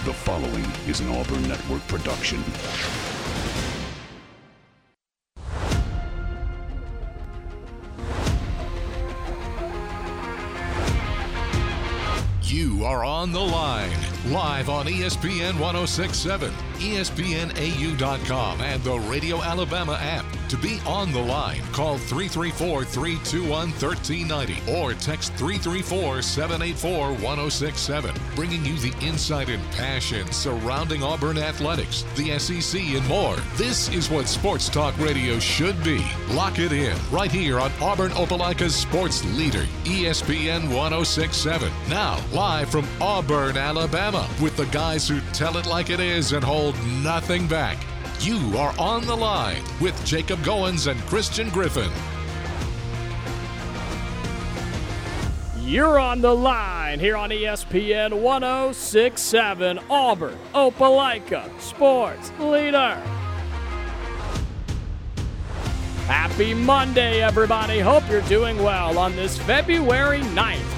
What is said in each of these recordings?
The following is an Auburn Network production. You are on the line, live on ESPN 1067, ESPNAU.com, and the Radio Alabama app. To be on the line, call 334-321-1390 or text 334-784-1067, bringing you the insight and passion surrounding Auburn athletics, the SEC, and more. This is what Sports Talk Radio should be. Lock it in right here on Auburn Opelika's sports leader, ESPN 1067. Now, live from Auburn, Alabama, with the guys who tell it like it is and hold nothing back. You are on the line with Jacob Goins and Christian Griffin. You're on the line here on ESPN 1067, Auburn Opelika sports leader. Happy Monday, everybody. Hope you're doing well on this February 9th,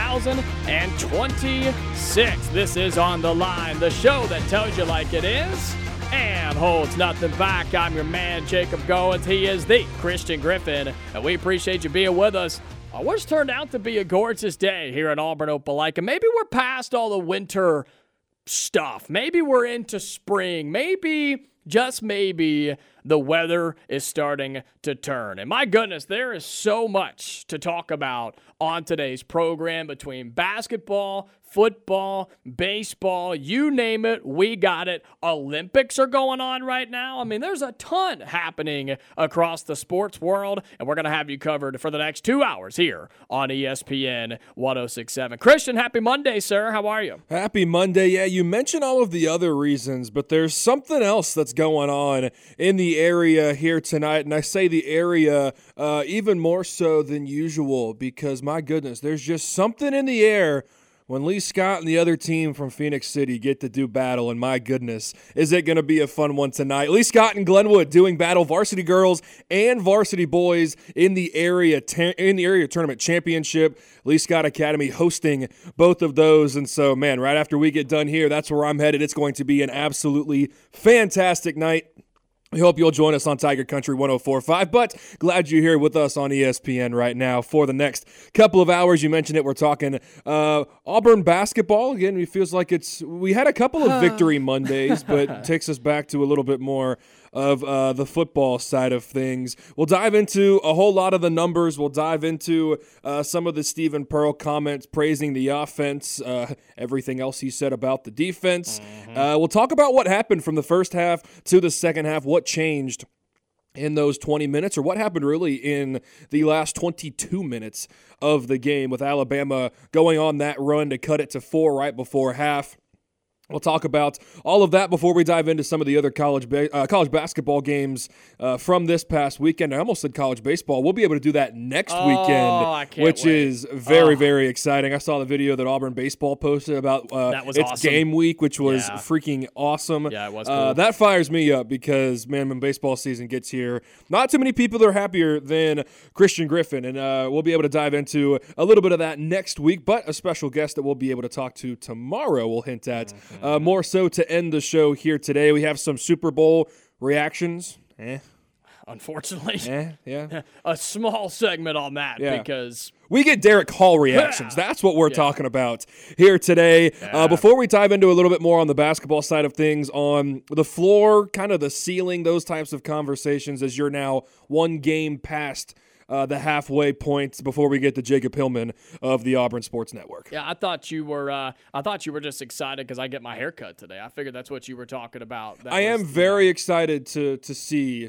2026. This is On the Line, the show that tells you like it is and holds nothing back. I'm your man, Jacob Goins. He is the Christian Griffin, and we appreciate you being with us. What's turned out to be a gorgeous day here in Auburn, Opelika. Maybe we're past all the winter stuff. Maybe we're into spring. Maybe, just maybe, the weather is starting to turn. And my goodness, there is so much to talk about on today's program between basketball, football, baseball, you name it, we got it. Olympics are going on right now. I mean, there's a ton happening across the sports world, and we're going to have you covered for the next 2 hours here on ESPN 1067. Christian, happy Monday, sir. How are you? Happy Monday. Yeah, you mentioned all of the other reasons, but there's something else that's going on in the area here tonight, and I say the area even more so than usual because, my goodness, there's just something in the air when Lee Scott and the other team from Phoenix City get to do battle, and my goodness, is it going to be a fun one tonight. Lee Scott and Glenwood doing battle, varsity girls and varsity boys in the area tournament championship. Lee Scott Academy hosting both of those, and so, man, right after we get done here, that's where I'm headed. It's going to be an absolutely fantastic night. We hope you'll join us on Tiger Country 104.5, but glad you're here with us on ESPN right now for the next couple of hours. You mentioned it. We're talking Auburn basketball. Again, it feels like we had a couple of victory Mondays, but it takes us back to a little bit more of the football side of things. We'll dive into a whole lot of the numbers. We'll dive into some of the Stephen Pearl comments praising the offense, everything else he said about the defense. We'll talk about what happened from the first half to the second half, what changed in those 20 minutes, or what happened really in the last 22 minutes of the game with Alabama going on that run to cut it to 4 right before half. We'll talk about all of that before we dive into some of the other college basketball games from this past weekend. I almost said college baseball. We'll be able to do that next weekend, which is very, very exciting. I saw the video that Auburn baseball posted about its awesome game week, which was freaking awesome. Yeah, it was cool. That fires me up because, man, when baseball season gets here, not too many people are happier than Christian Griffin, and we'll be able to dive into a little bit of that next week, but a special guest that we'll be able to talk to tomorrow we'll hint at. More so to end the show here today. We have some Super Bowl reactions. Unfortunately. Yeah. A small segment on that because we get Derek Hall reactions. That's what we're talking about here today. Before we dive into a little bit more on the basketball side of things, on the floor, kind of the ceiling, those types of conversations, as you're now one game past the halfway point before we get to Jacob Hillman of the Auburn Sports Network. Yeah, I thought you were just excited because I get my hair cut today. I figured that's what you were talking about. I am very excited to see.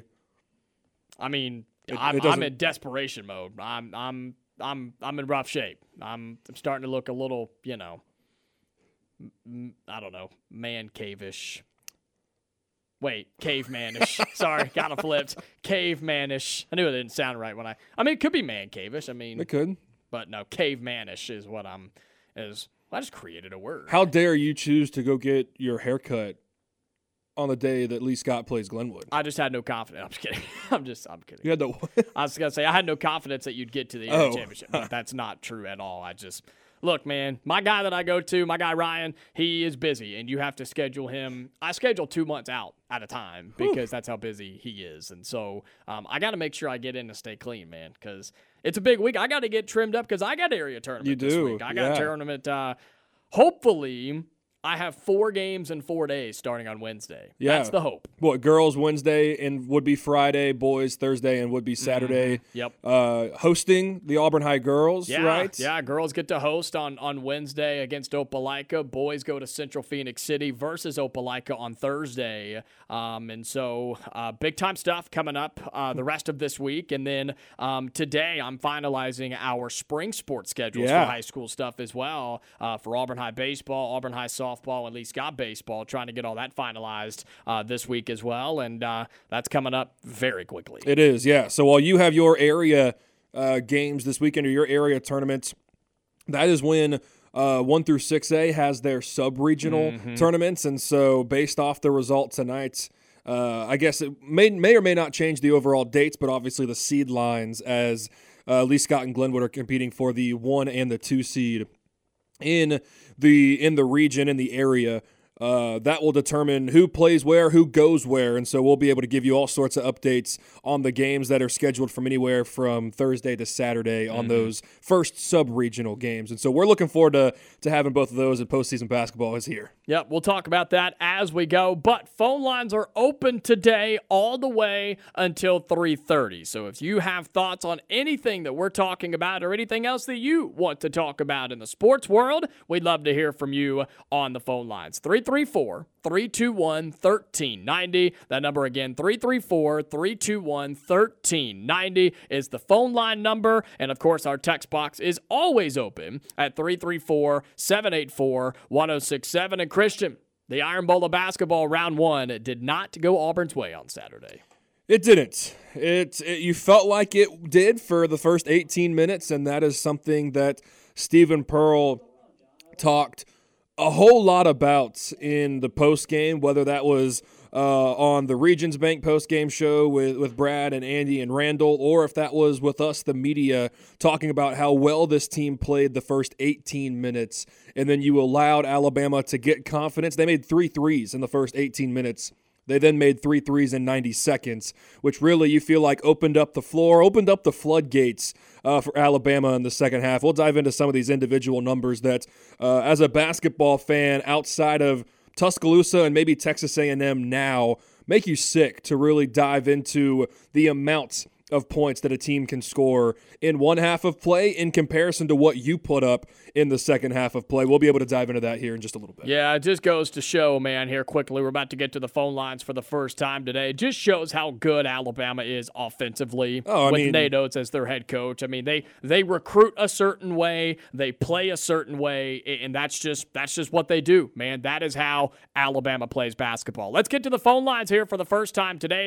I mean, I'm in desperation mode. I'm in rough shape. I'm starting to look a little, I don't know, man cave-ish. Wait, cavemanish. Sorry, got it flipped. Cavemanish. I knew it didn't sound right when I mean, it could be man cave-ish. I mean, it could. But no, cavemanish is what I just created a word. How dare you choose to go get your haircut on the day that Lee Scott plays Glenwood. I just had no confidence. I'm just kidding. I'm kidding. You had no. I was gonna say I had no confidence that you'd get to the area championship, but that's not true at all. Look, man, my guy that I go to, my guy Ryan, he is busy, and you have to schedule him. I schedule 2 months out at a time because that's how busy he is. And so I got to make sure I get in to stay clean, man, because it's a big week. I got to get trimmed up because I got area tournament this week. I got a tournament. Hopefully, I have 4 games in 4 days starting on Wednesday. Yeah. That's the hope. What, girls Wednesday and would be Friday, boys Thursday and would be Saturday. Yep. Hosting the Auburn High girls, right? Yeah, girls get to host on Wednesday against Opelika. Boys go to Central Phoenix City versus Opelika on Thursday. And so big-time stuff coming up the rest of this week. And then today I'm finalizing our spring sports schedules for high school stuff as well for Auburn High baseball, Auburn High softball, and Lee Scott baseball, trying to get all that finalized this week as well, and that's coming up very quickly. It is, yeah. So while you have your area games this weekend or your area tournaments, that is when 1 through 6A has their sub-regional tournaments, and so based off the result tonight, I guess it may or may not change the overall dates, but obviously the seed lines as Lee Scott and Glenwood are competing for the 1 and the 2 seed in the region, in the area. That will determine who plays where, who goes where, and so we'll be able to give you all sorts of updates on the games that are scheduled from anywhere from Thursday to Saturday on those first sub-regional games. And so we're looking forward to having both of those, and postseason basketball is here. Yep, we'll talk about that as we go, but phone lines are open today all the way until 3:30. So if you have thoughts on anything that we're talking about or anything else that you want to talk about in the sports world, we'd love to hear from you on the phone lines. 334-321-1390. That number again, 334-321-1390 is the phone line number. And of course, our text box is always open at 334-784-1067. And Christian, the Iron Bowl of basketball round 1 did not go Auburn's way on Saturday. It didn't. You felt like it did for the first 18 minutes, and that is something that Stephen Pearl talked a whole lot about in the post-game, whether that was on the Regions Bank post-game show with Brad and Andy and Randall, or if that was with us, the media, talking about how well this team played the first 18 minutes, and then you allowed Alabama to get confidence. They made 3 threes in the first 18 minutes. They then made 3 threes in 90 seconds, which really you feel like opened up the floor, opened up the floodgates for Alabama in the second half. We'll dive into some of these individual numbers that, as a basketball fan outside of Tuscaloosa and maybe Texas A&M now, make you sick to really dive into the amount of points that a team can score in one half of play in comparison to what you put up in the second half of play. We'll be able to dive into that here in just a little bit. Yeah, it just goes to show, man, here quickly, we're about to get to the phone lines for the first time today. It just shows how good Alabama is offensively with Nate Oates as their head coach. I mean, they recruit a certain way, they play a certain way, and that's just what they do, man. That is how Alabama plays basketball. Let's get to the phone lines here for the first time today.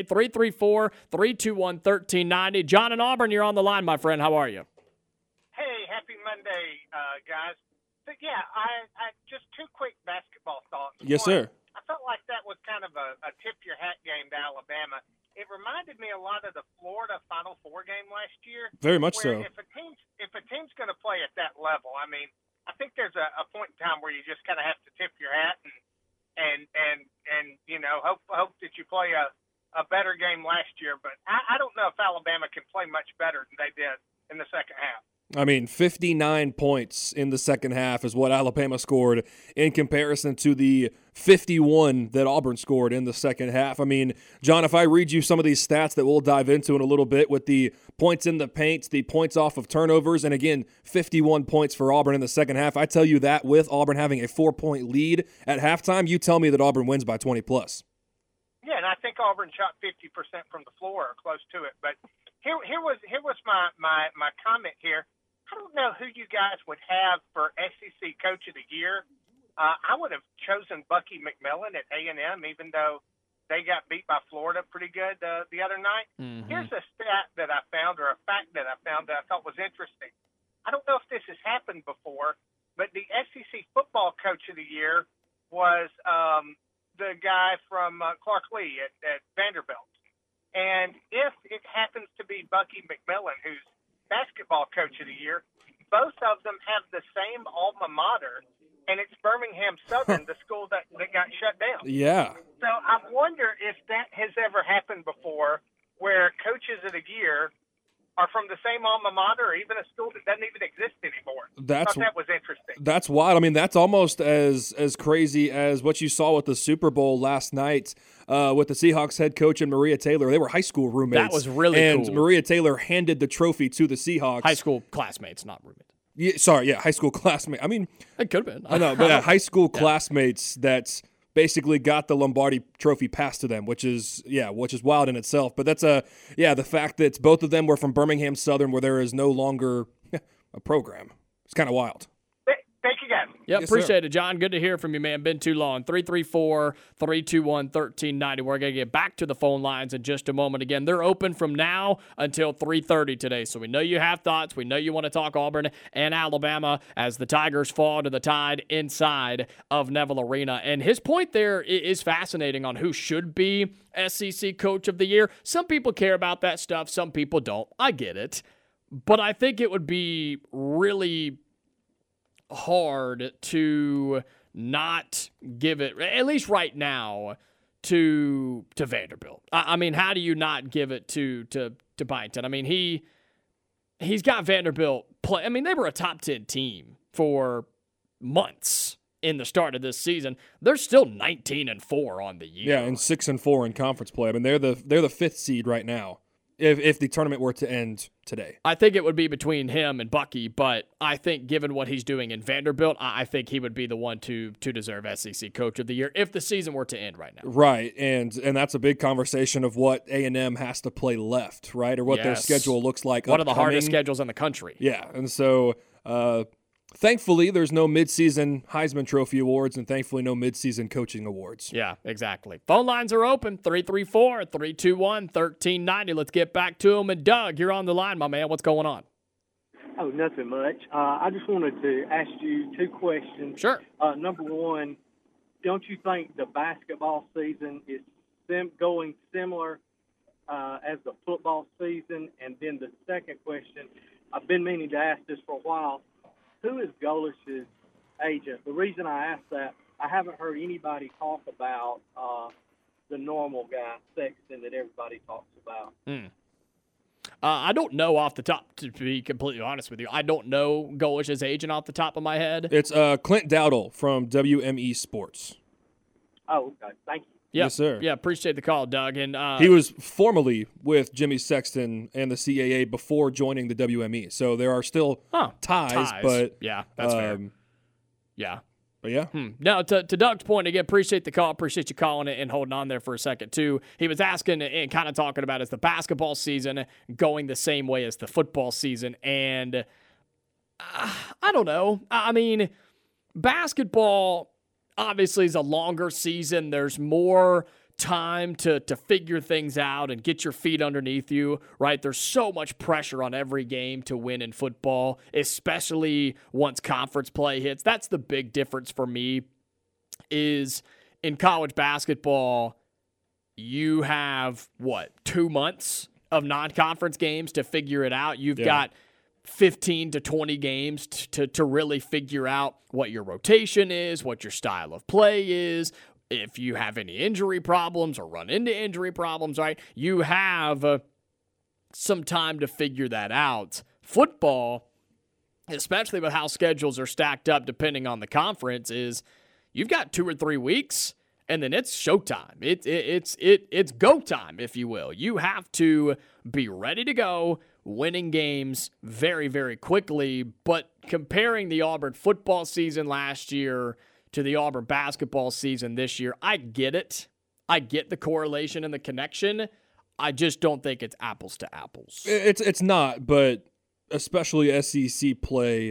334-321-1390. John in Auburn, you're on the line, my friend. How are you? Hey, happy Monday, guys. But yeah, I just 2 quick basketball thoughts. Yes, sir. I felt like that was kind of a tip-your-hat game to Alabama. It reminded me a lot of the Florida Final Four game last year. Very much so. If a team's going to play at that level, I mean, I think there's a point in time where you just kind of have to tip your hat and you know, hope that you play a better game last year, but I don't know if Alabama can play much better than they did in the second half. I mean, 59 points in the second half is what Alabama scored in comparison to the 51 that Auburn scored in the second half. I mean, John, if I read you some of these stats that we'll dive into in a little bit with the points in the paint, the points off of turnovers, and again, 51 points for Auburn in the second half. I tell you that with Auburn having a 4-point lead at halftime, you tell me that Auburn wins by 20 plus. Yeah, and I think Auburn shot 50% from the floor or close to it. But here was my comment here. I don't know who you guys would have for SEC Coach of the Year. I would have chosen Bucky McMillan at A&M, even though they got beat by Florida pretty good the other night. Mm-hmm. Here's a stat that I found, or a fact that I found that I thought was interesting. I don't know if this has happened before, but the SEC Football Coach of the Year was the guy from Clark Lee at Vanderbilt. And if it happens to be Bucky McMillan, who's basketball coach of the year, both of them have the same alma mater, and it's Birmingham Southern, the school that got shut down. Yeah. So I wonder if that has ever happened before, where coaches of the year are from the same alma mater or even a school that doesn't even exist anymore. I thought that was interesting. That's wild. I mean, that's almost as crazy as what you saw with the Super Bowl last night with the Seahawks head coach and Maria Taylor. They were high school roommates. That was really cool. And Maria Taylor handed the trophy to the Seahawks. High school classmates, not roommates. Yeah, high school classmates. I mean, it could have been. I know, but high school classmates that's basically got the Lombardi trophy passed to them, which is wild in itself. But that's the fact that both of them were from Birmingham Southern, where there is no longer a program. It's kind of wild. Thank you, guys. Yep, Yes, appreciate sir. it, John. Good to hear from you, man. Been too long. 334-321-1390. We're going to get back to the phone lines in just a moment. Again, they're open from now until 3:30 today. So we know you have thoughts. We know you want to talk Auburn and Alabama as the Tigers fall to the Tide inside of Neville Arena. And his point there is fascinating on who should be SEC Coach of the Year. Some people care about that stuff. Some people don't. I get it. But I think it would be really hard to not give it, at least right now, to Vanderbilt. I mean, how do you not give it to Byington? I mean, he's got Vanderbilt play. I mean, they were a top 10 team for months in the start of this season. They're still 19-4 on the year. Yeah, and 6-4 in conference play. I mean, they're the fifth seed right now. If the tournament were to end today, I think it would be between him and Bucky, but I think given what he's doing in Vanderbilt, I think he would be the one to deserve SEC Coach of the Year if the season were to end right now. Right, and that's a big conversation of what A&M has to play left, right, or what their schedule looks like. One of the hardest schedules in the country. Yeah, and so thankfully there's no midseason Heisman Trophy awards, and thankfully no midseason coaching awards. Yeah, exactly. Phone lines are open, 334-321-1390. Let's get back to them. And Doug, you're on the line, my man. What's going on? Oh, nothing much. I just wanted to ask you two questions. Sure. Number one, don't you think the basketball season is going similar as the football season? And then the second question, I've been meaning to ask this for a while. Who is Golish's agent? The reason I ask that, I haven't heard anybody talk about the normal guy, Sexton, that everybody talks about. I don't know off the top, to be completely honest with you. I don't know Golish's agent off the top of my head. It's Clint Dowdle from WME Sports. Oh, okay. Thank you. Yep. Yes, sir. Yeah, appreciate the call, Doug. And he was formerly with Jimmy Sexton and the CAA before joining the WME, so there are still ties. But yeah, that's fair. Yeah. But yeah. Now, to Doug's point, again, appreciate the call. Appreciate you calling it and holding on there for a second, too. He was asking and kind of talking about is the basketball season going the same way as the football season. And I don't know. I mean, basketball obviously is a longer season. There's more time to figure things out and get your feet underneath you, right? There's so much pressure on every game to win in football, especially once conference play hits. That's the big difference for me is in college basketball, you have, 2 months of non-conference games to figure it out. You've got 15 to 20 games to really figure out what your rotation is, what your style of play is, if you have any injury problems or run into injury problems, right? You have some time to figure that out. Football, especially with how schedules are stacked up depending on the conference, is you've got 2 or 3 weeks and then it's showtime. It's go time, if you will. You have to be ready to go, winning games very, very quickly. But comparing the Auburn football season last year to the Auburn basketball season this year, I get it. I get the correlation and the connection. I just don't think it's apples to apples. It's not, but especially SEC play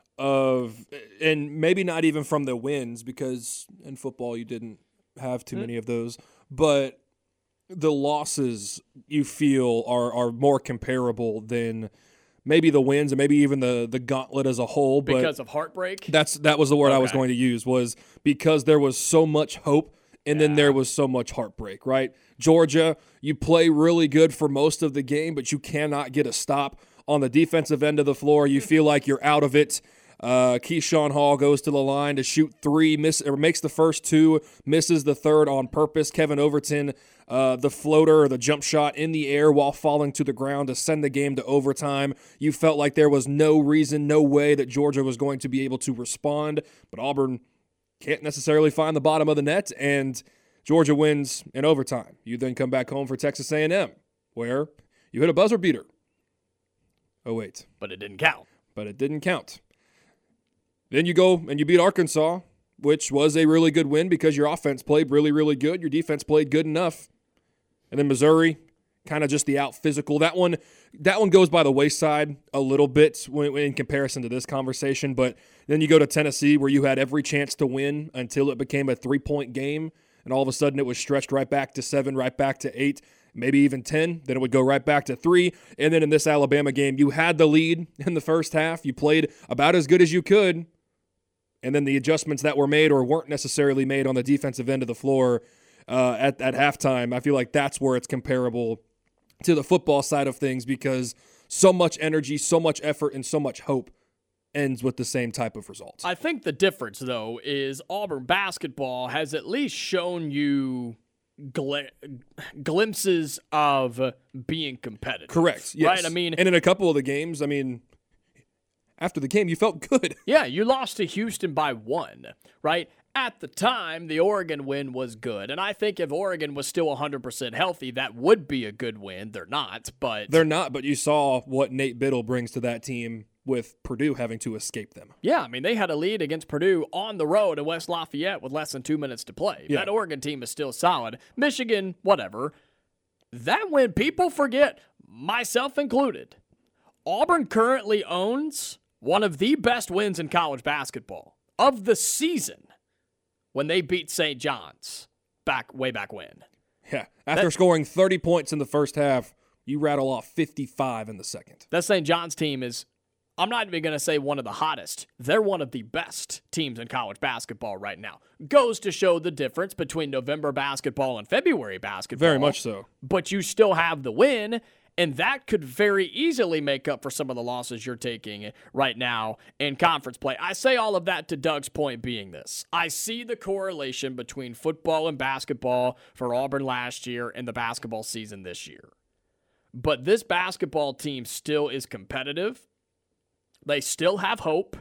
and maybe not even from the wins, because in football you didn't have too many of those, but the losses you feel are more comparable than maybe the wins and maybe even the gauntlet as a whole. Because of heartbreak? That was the word I was going to use, was because there was so much hope and then there was so much heartbreak, right? Georgia, you play really good for most of the game, but you cannot get a stop on the defensive end of the floor. You feel like you're out of it. Keyshawn Hall goes to the line to shoot three, makes the first two, misses the third on purpose. Kevin Overton, the floater or the jump shot in the air while falling to the ground to send the game to overtime. You felt like there was no reason, no way that Georgia was going to be able to respond, but Auburn can't necessarily find the bottom of the net, and Georgia wins in overtime. You then come back home for Texas A&M, where you hit a buzzer beater. Oh, wait. But it didn't count. Then you go and you beat Arkansas, which was a really good win because your offense played really, really good. Your defense played good enough. And then Missouri, kind of just the out physical. That one goes by the wayside a little bit when in comparison to this conversation. But then you go to Tennessee, where you had every chance to win until it became a 3-point game. And all of a sudden it was stretched right back to 7, right back to 8, maybe even 10. Then it would go right back to 3. And then in this Alabama game, you had the lead in the first half. You played about as good as you could. And then the adjustments that were made or weren't necessarily made on the defensive end of the floor at halftime, I feel like that's where it's comparable to the football side of things, because so much energy, so much effort, and so much hope ends with the same type of results. I think the difference, though, is Auburn basketball has at least shown you glimpses of being competitive. Correct. Yes. Right? I mean, and in a couple of the games, after the game, you felt good. Yeah, you lost to Houston by 1, right? At the time, the Oregon win was good. And I think if Oregon was still 100% healthy, that would be a good win. They're not, but you saw what Nate Biddle brings to that team with Purdue having to escape them. Yeah, they had a lead against Purdue on the road in West Lafayette with less than 2 minutes to play. Yeah. That Oregon team is still solid. Michigan, whatever. That win, people forget, myself included. Auburn currently owns one of the best wins in college basketball of the season when they beat St. John's way back when. Yeah, after scoring 30 points in the first half, you rattle off 55 in the second. That St. John's team is, I'm not even going to say one of the hottest. They're one of the best teams in college basketball right now. Goes to show the difference between November basketball and February basketball. Very much so. But you still have the win. And that could very easily make up for some of the losses you're taking right now in conference play. I say all of that to Doug's point being this. I see the correlation between football and basketball for Auburn last year and the basketball season this year. But this basketball team still is competitive. They still have hope.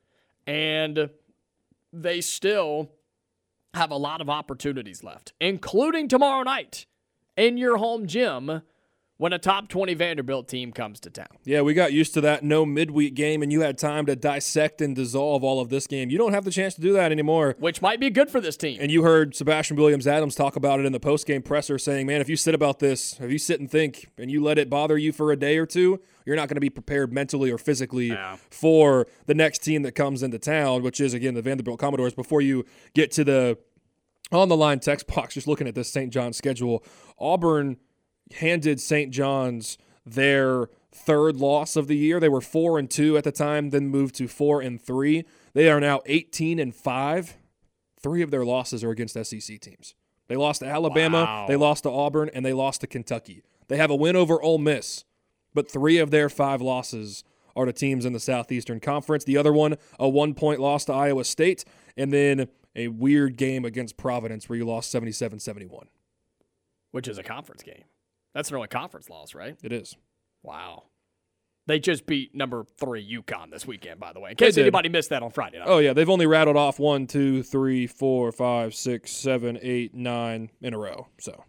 And they still have a lot of opportunities left, including tomorrow night in your home gym, when a top 20 Vanderbilt team comes to town. Yeah, we got used to that no midweek game, and you had time to dissect and dissolve all of this game. You don't have the chance to do that anymore. Which might be good for this team. And you heard Sebastian Williams-Adams talk about it in the postgame presser, saying, man, if you sit and think, and you let it bother you for a day or two, you're not going to be prepared mentally or physically for the next team that comes into town, which is, again, the Vanderbilt Commodores. Before you get to the on-the-line text box, just looking at this St. John's schedule, Auburn handed St. John's their third loss of the year. They were 4-2 at the time, then moved to 4-3. They are now 18-5. 3 of their losses are against SEC teams. They lost to Alabama, They lost to Auburn, and they lost to Kentucky. They have a win over Ole Miss, but 3 of their 5 losses are to teams in the Southeastern Conference. The other one, a 1-point loss to Iowa State, and then a weird game against Providence where you lost 77-71. Which is a conference game. That's their only conference loss, right? It is. Wow. They just beat number 3 UConn this weekend, by the way, in case anybody missed that on Friday night. Oh, yeah. They've only rattled off 1, 2, 3, 4, 5, 6, 7, 8, 9 in a row. So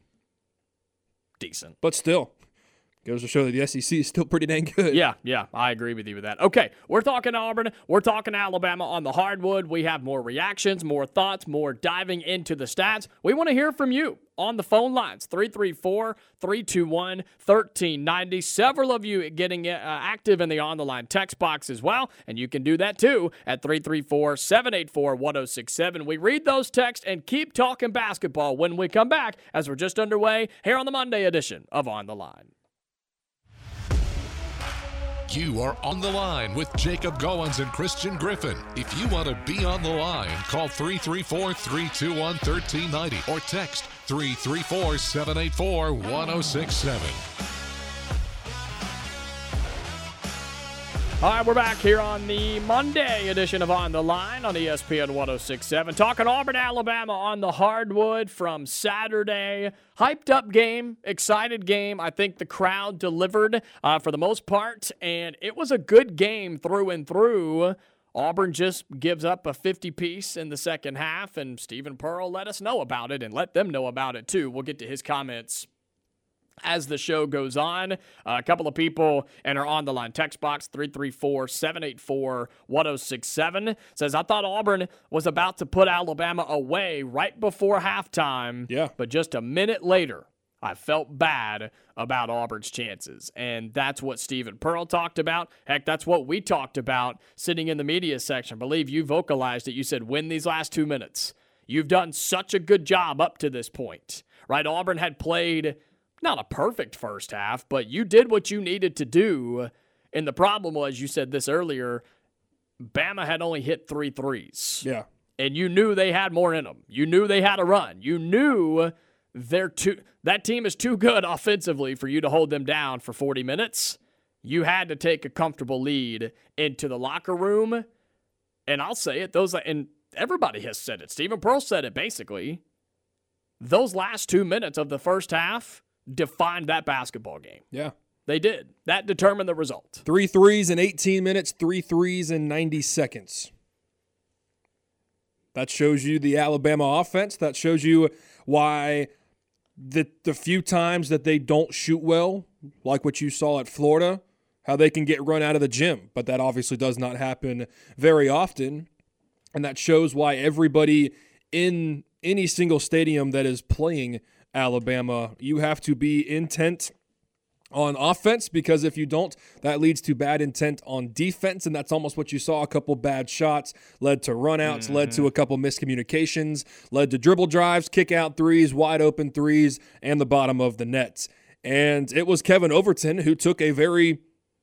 decent. But still, goes to show that the SEC is still pretty dang good. Yeah, I agree with you with that. Okay, we're talking Auburn. We're talking Alabama on the hardwood. We have more reactions, more thoughts, more diving into the stats. We want to hear from you on the phone lines, 334-321-1390. Several of you getting active in the on-the-line text box as well, and you can do that too at 334-784-1067. We read those texts and keep talking basketball when we come back, as we're just underway here on the Monday edition of On the Line. You are on the line with Jacob Goins and Christian Griffin. If you want to be on the line, call 334-321-1390 or text 334-784-1067. All right, we're back here on the Monday edition of On the Line on ESPN 106.7. Talking Auburn, Alabama on the hardwood from Saturday. Hyped up game, excited game. I think the crowd delivered for the most part, and it was a good game through and through. Auburn just gives up a 50-piece in the second half, and Stephen Pearl let us know about it and let them know about it too. We'll get to his comments as the show goes on. A couple of people in our On the Line text box, 334-784-1067, says, I thought Auburn was about to put Alabama away right before halftime. Yeah. But just a minute later, I felt bad about Auburn's chances. And that's what Stephen Pearl talked about. Heck, that's what we talked about sitting in the media section. I believe you vocalized it. You said, win these last 2 minutes. You've done such a good job up to this point, right? Auburn had played not a perfect first half, but you did what you needed to do. And the problem was, you said this earlier, Bama had only hit 3 threes. Yeah. And you knew they had more in them. You knew they had a run. You knew that team is too good offensively for you to hold them down for 40 minutes. You had to take a comfortable lead into the locker room. And I'll say it, and everybody has said it. Stephen Pearl said it basically. Those last 2 minutes of the first half defined that basketball game. Yeah. They did. That determined the result. 3 threes in 18 minutes, 3 threes in 90 seconds. That shows you the Alabama offense. That shows you why the few times that they don't shoot well, like what you saw at Florida, how they can get run out of the gym. But that obviously does not happen very often. And that shows why everybody in any single stadium that is playing Alabama, you have to be intent on offense, because if you don't, that leads to bad intent on defense, and that's almost what you saw. A couple bad shots led to runouts, led to a couple miscommunications, led to dribble drives, kick out threes, wide open threes, and the bottom of the net. And it was Kevin Overton who took a very,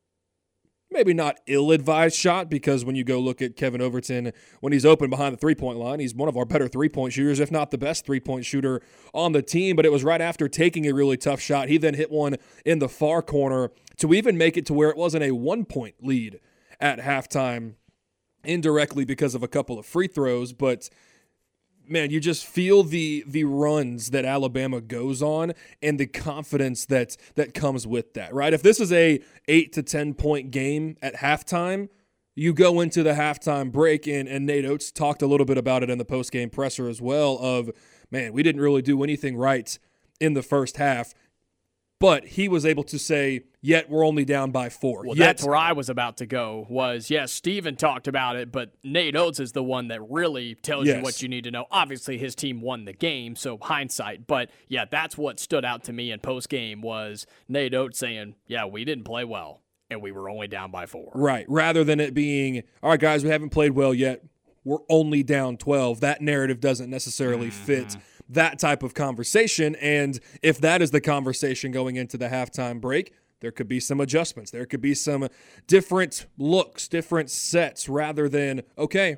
maybe not ill-advised shot, because when you go look at Kevin Overton, when he's open behind the three-point line, he's one of our better three-point shooters, if not the best three-point shooter on the team. But it was right after taking a really tough shot. He then hit one in the far corner to even make it to where it wasn't a 1-point lead at halftime, indirectly because of a couple of free throws. But man, you just feel the runs that Alabama goes on and the confidence that comes with that, right? If this is a 8 to 10 point game at halftime, you go into the halftime break, and Nate Oates talked a little bit about it in the post-game presser as well, of, man, we didn't really do anything right in the first half. But he was able to say, yet we're only down by 4. Well, that's where I was about to go was, yes, Steven talked about it, but Nate Oates is the one that really tells you what you need to know. Obviously, his team won the game, so hindsight. But, yeah, that's what stood out to me in postgame was Nate Oates saying, yeah, we didn't play well, and we were only down by 4. Right, rather than it being, all right, guys, we haven't played well yet. We're only down 12. That narrative doesn't necessarily fit that type of conversation. And if that is the conversation going into the halftime break, there could be some adjustments. There could be some different looks, different sets, rather than, okay,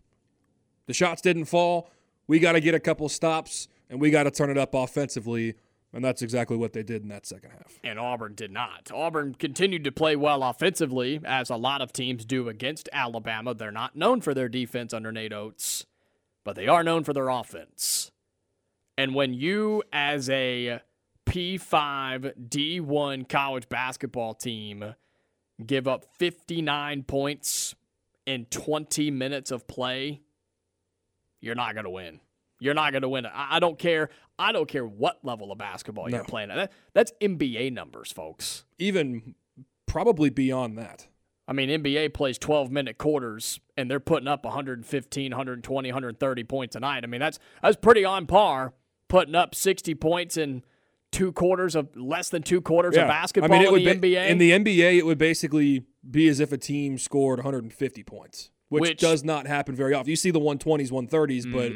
the shots didn't fall. We got to get a couple stops, and we got to turn it up offensively. And that's exactly what they did in that second half. And Auburn did not. Auburn continued to play well offensively, as a lot of teams do against Alabama. They're not known for their defense under Nate Oates, but they are known for their offense. And when you, as a P5 D1 college basketball team, give up 59 points in 20 minutes of play, you're not going to win. You're not going to win. I don't care. I don't care what level of basketball you're playing. That's NBA numbers, folks. Even probably beyond that. I mean, NBA plays 12-minute quarters, and they're putting up 115, 120, 130 points a night. I mean, that's pretty on par, putting up 60 points in less than two quarters of basketball in the NBA. In the NBA, it would basically be as if a team scored 150 points, which does not happen very often. You see the 120s, 130s, but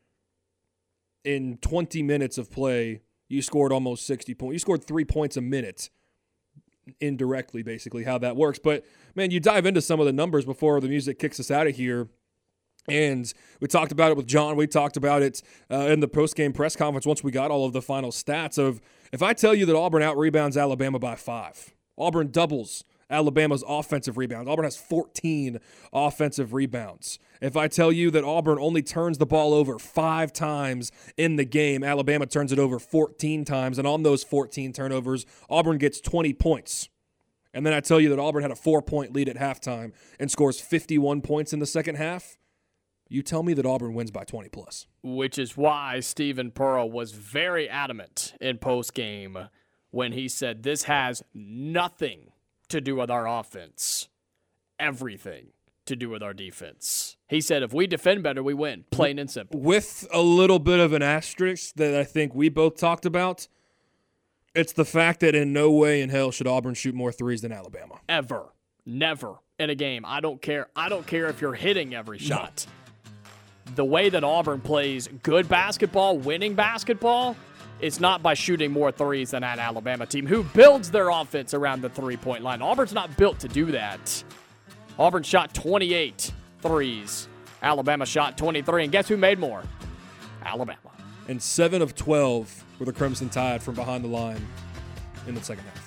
in 20 minutes of play, you scored almost 60 points. You scored 3 points a minute indirectly, basically, how that works. But, man, you dive into some of the numbers before the music kicks us out of here. And we talked about it with John. We talked about it in the post-game press conference once we got all of the final stats of, if I tell you that Auburn out-rebounds Alabama by 5, Auburn doubles Alabama's offensive rebounds. Auburn has 14 offensive rebounds. If I tell you that Auburn only turns the ball over 5 times in the game, Alabama turns it over 14 times, and on those 14 turnovers, Auburn gets 20 points. And then I tell you that Auburn had a 4-point lead at halftime and scores 51 points in the second half, you tell me that Auburn wins by 20 plus. Which is why Stephen Pearl was very adamant in postgame when he said this has nothing to do with our offense, everything to do with our defense. He said if we defend better, we win, plain and simple. With a little bit of an asterisk that I think we both talked about, it's the fact that in no way in hell should Auburn shoot more threes than Alabama. Ever. Never in a game. I don't care. I don't care if you're hitting every shot. The way that Auburn plays good basketball, winning basketball, it's not by shooting more threes than that Alabama team who builds their offense around the three-point line. Auburn's not built to do that. Auburn shot 28 threes. Alabama shot 23. And guess who made more? Alabama. And 7 of 12 were the Crimson Tide from behind the line in the second half.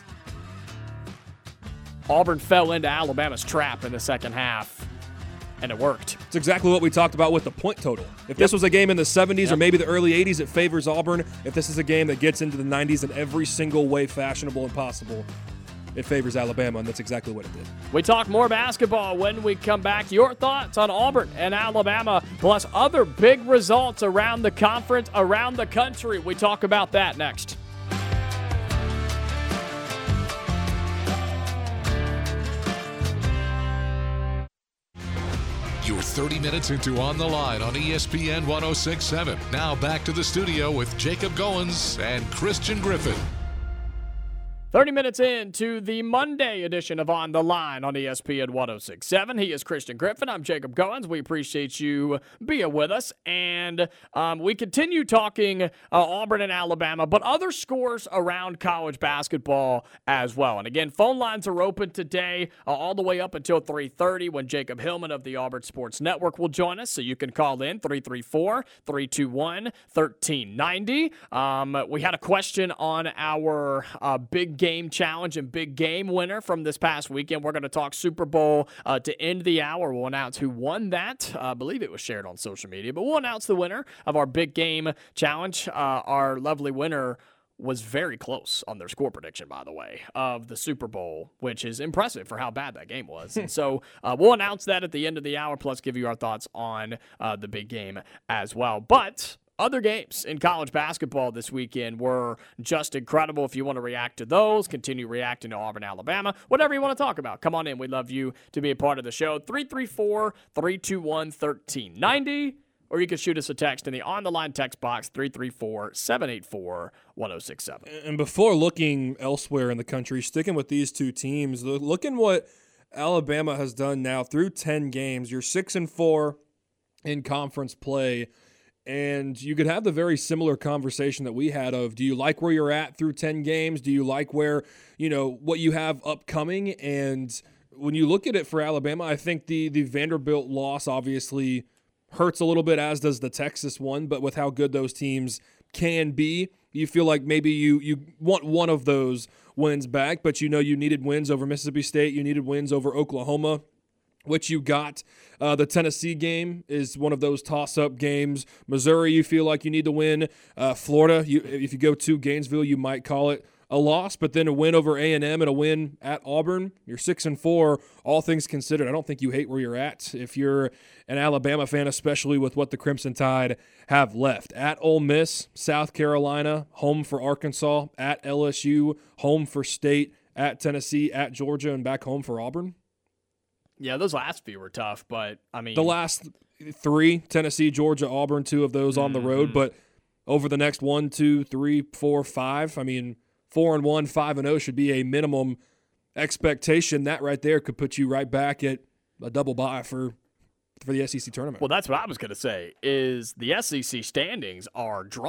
Auburn fell into Alabama's trap in the second half, and it worked. It's exactly what we talked about with the point total. If this was a game in the 70s or maybe the early 80s, it favors Auburn. If this is a game that gets into the 90s in every single way fashionable and possible, it favors Alabama, and that's exactly what it did. We talk more basketball when we come back. Your thoughts on Auburn and Alabama, plus other big results around the conference, around the country. We talk about that next. You're 30 minutes into On the Line on ESPN 106.7. Now back to the studio with Jacob Goins and Christian Griffin. 30 minutes into the Monday edition of On the Line on ESPN 106.7. He is Christian Griffin. I'm Jacob Goins. We appreciate you being with us. And we continue talking Auburn and Alabama, but other scores around college basketball as well. And again, phone lines are open today all the way up until 3:30 when Jacob Hillman of the Auburn Sports Network will join us. So you can call in 334-321-1390. We had a question on our big game challenge and big game winner from this past weekend. We're going to talk Super Bowl to end the hour. We'll announce who won that. I believe it was shared on social media, but we'll announce the winner of our big game challenge. Our lovely winner was very close on their score prediction, by the way, of the Super Bowl, which is impressive for how bad that game was. And so we'll announce that at the end of the hour, plus give you our thoughts on the big game as well. But other games in college basketball this weekend were just incredible. If you want to react to those, continue reacting to Auburn, Alabama, whatever you want to talk about, come on in. We'd love you to be a part of the show. 334-321-1390, or you can shoot us a text in the On the Line text box, 334-784-1067. And before looking elsewhere in the country, sticking with these two teams, looking what Alabama has done now through 10 games. You're 6-4 in conference play. And you could have the very similar conversation that we had of, do you like where you're at through 10 games? Do you like where, what you have upcoming? And when you look at it for Alabama, I think the Vanderbilt loss obviously hurts a little bit, as does the Texas one. But with how good those teams can be, you feel like maybe you want one of those wins back. But you needed wins over Mississippi State. You needed wins over Oklahoma, which you got. The Tennessee game is one of those toss-up games. Missouri, you feel like you need to win. Florida, if you go to Gainesville, you might call it a loss, but then a win over A&M and a win at Auburn. You're 6-4, all things considered. I don't think you hate where you're at if you're an Alabama fan, especially with what the Crimson Tide have left. At Ole Miss, South Carolina, home for Arkansas. At LSU, home for State. At Tennessee, at Georgia, and back home for Auburn. Yeah, those last few were tough, but I mean, the last three, Tennessee, Georgia, Auburn, 2 of those on the road, but over the next 1, 2, 3, 4, 5, I mean, 4-1, 5-0 should be a minimum expectation. That right there could put you right back at a double bye for the SEC tournament. Well, that's what I was going to say, is the SEC standings are drunk.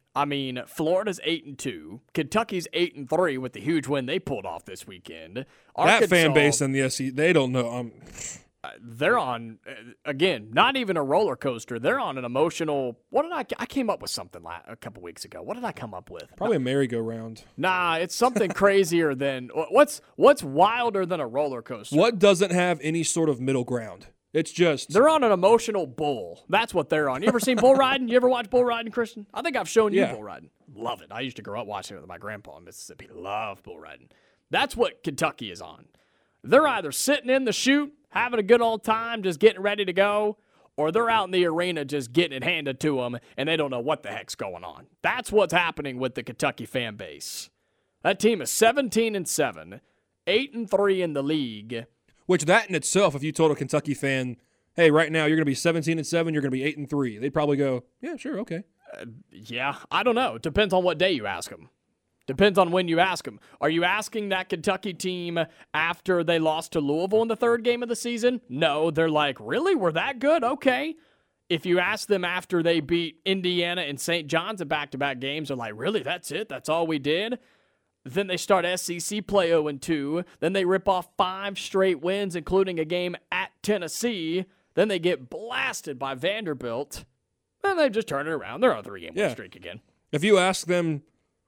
I mean, Florida's 8-2. Kentucky's 8-3 with the huge win they pulled off this weekend. That fan base in the SEC, they don't know. They're on, again, not even a roller coaster. They're on an emotional. I came up with something a couple weeks ago. What did I come up with? Probably a merry-go-round. Nah, it's something crazier than what's wilder than a roller coaster. What doesn't have any sort of middle ground? It's just they're on an emotional bull. That's what they're on. You ever seen bull riding? You ever watch bull riding, Christian? I think I've shown you bull riding. Love it. I used to grow up watching it with my grandpa in Mississippi. Love bull riding. That's what Kentucky is on. They're either sitting in the chute, having a good old time, just getting ready to go, or they're out in the arena just getting it handed to them, and they don't know what the heck's going on. That's what's happening with the Kentucky fan base. That team is 17-7, 8-3 in the league. Which that in itself, if you told a Kentucky fan, hey, right now you're going to be 17-7, you're going to be 8-3, they'd probably go, yeah, sure, okay. Yeah, I don't know. It depends on what day you ask them. Depends on when you ask them. Are you asking that Kentucky team after they lost to Louisville in the third game of the season? No, they're like, really? We're that good? Okay. If you ask them after they beat Indiana and St. John's in back-to-back games, they're like, really? That's it? That's all we did? Then they start SEC play 0-2. Then they rip off 5 straight wins, including a game at Tennessee. Then they get blasted by Vanderbilt. Then they just turn it around. They're on a 3-game win streak again. If you ask them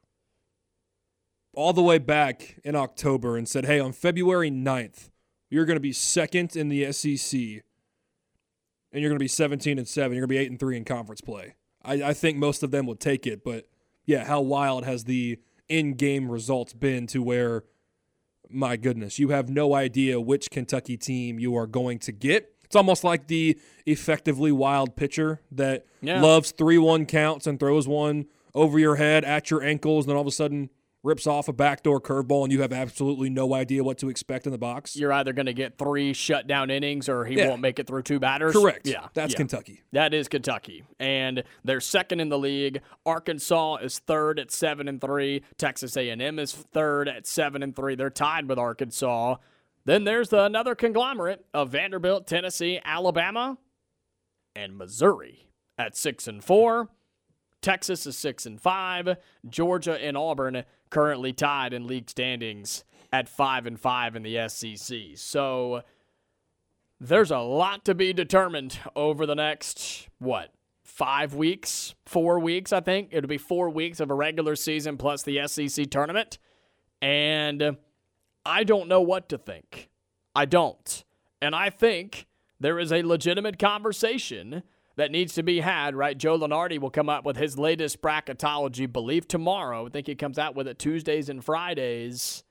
all the way back in October and said, hey, on February 9th, you're going to be second in the SEC, and you're going to be 17-7. You're going to be 8-3 in conference play. I think most of them would take it, but yeah, how wild has the in-game results been to where, my goodness, you have no idea which Kentucky team you are going to get. It's almost like the effectively wild pitcher that loves 3-1 counts and throws one over your head at your ankles, and then all of a sudden rips off a backdoor curveball, and you have absolutely no idea what to expect in the box. You're either going to get 3 shutdown innings or he won't make it through 2 batters. Correct. Yeah. That's Kentucky. That is Kentucky. And they're second in the league. Arkansas is third at 7-3. Texas A&M is third at 7-3. They're tied with Arkansas. Then there's another conglomerate of Vanderbilt, Tennessee, Alabama, and Missouri at 6-4. Texas is 6-5. Georgia and Auburn currently tied in league standings at 5-5 in the SEC. So there's a lot to be determined over the next, 5 weeks? 4 weeks, I think. It'll be 4 weeks of a regular season plus the SEC tournament. And I don't know what to think. I don't. And I think there is a legitimate conversation that needs to be had, right? Joe Lunardi will come up with his latest bracketology, believe tomorrow. I think he comes out with it Tuesdays and Fridays.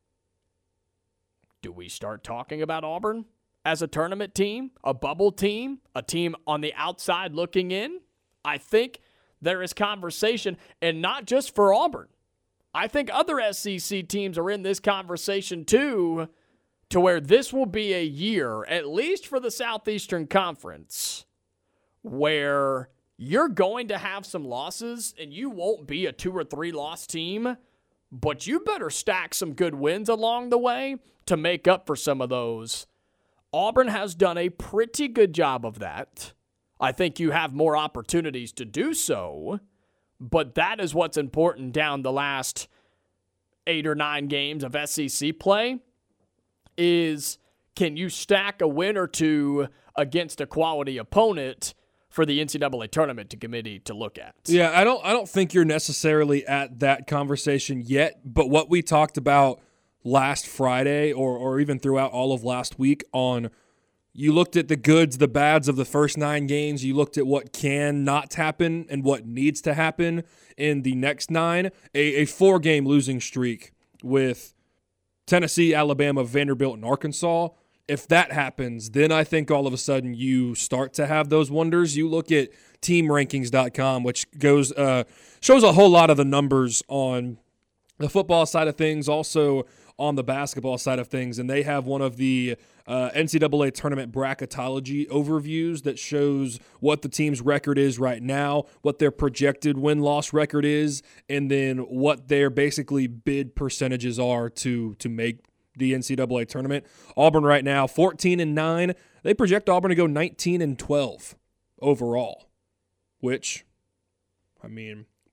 Do we start talking about Auburn as a tournament team, a bubble team, a team on the outside looking in? I think there is conversation, and not just for Auburn. I think other SEC teams are in this conversation too, to where this will be a year, at least for the Southeastern Conference, where you're going to have some losses and you won't be a 2 or 3 loss team, but you better stack some good wins along the way to make up for some of those. Auburn has done a pretty good job of that. I think you have more opportunities to do so, but that is what's important down the last 8 or 9 games of SEC play is, can you stack a win or 2 against a quality opponent for the NCAA tournament committee to look at? Yeah, I don't think you're necessarily at that conversation yet, but what we talked about last Friday or even throughout all of last week on, you looked at the goods, the bads of the first 9 games, you looked at what can not happen and what needs to happen in the next 9, a 4-game losing streak with Tennessee, Alabama, Vanderbilt, and Arkansas. If that happens, then I think all of a sudden you start to have those wonders. You look at teamrankings.com, which shows a whole lot of the numbers on the football side of things, also on the basketball side of things, and they have one of the NCAA tournament bracketology overviews that shows what the team's record is right now, what their projected win-loss record is, and then what their basically bid percentages are to make the NCAA tournament. Auburn right now, 14-9. They project Auburn to go 19-12 overall, which, I mean,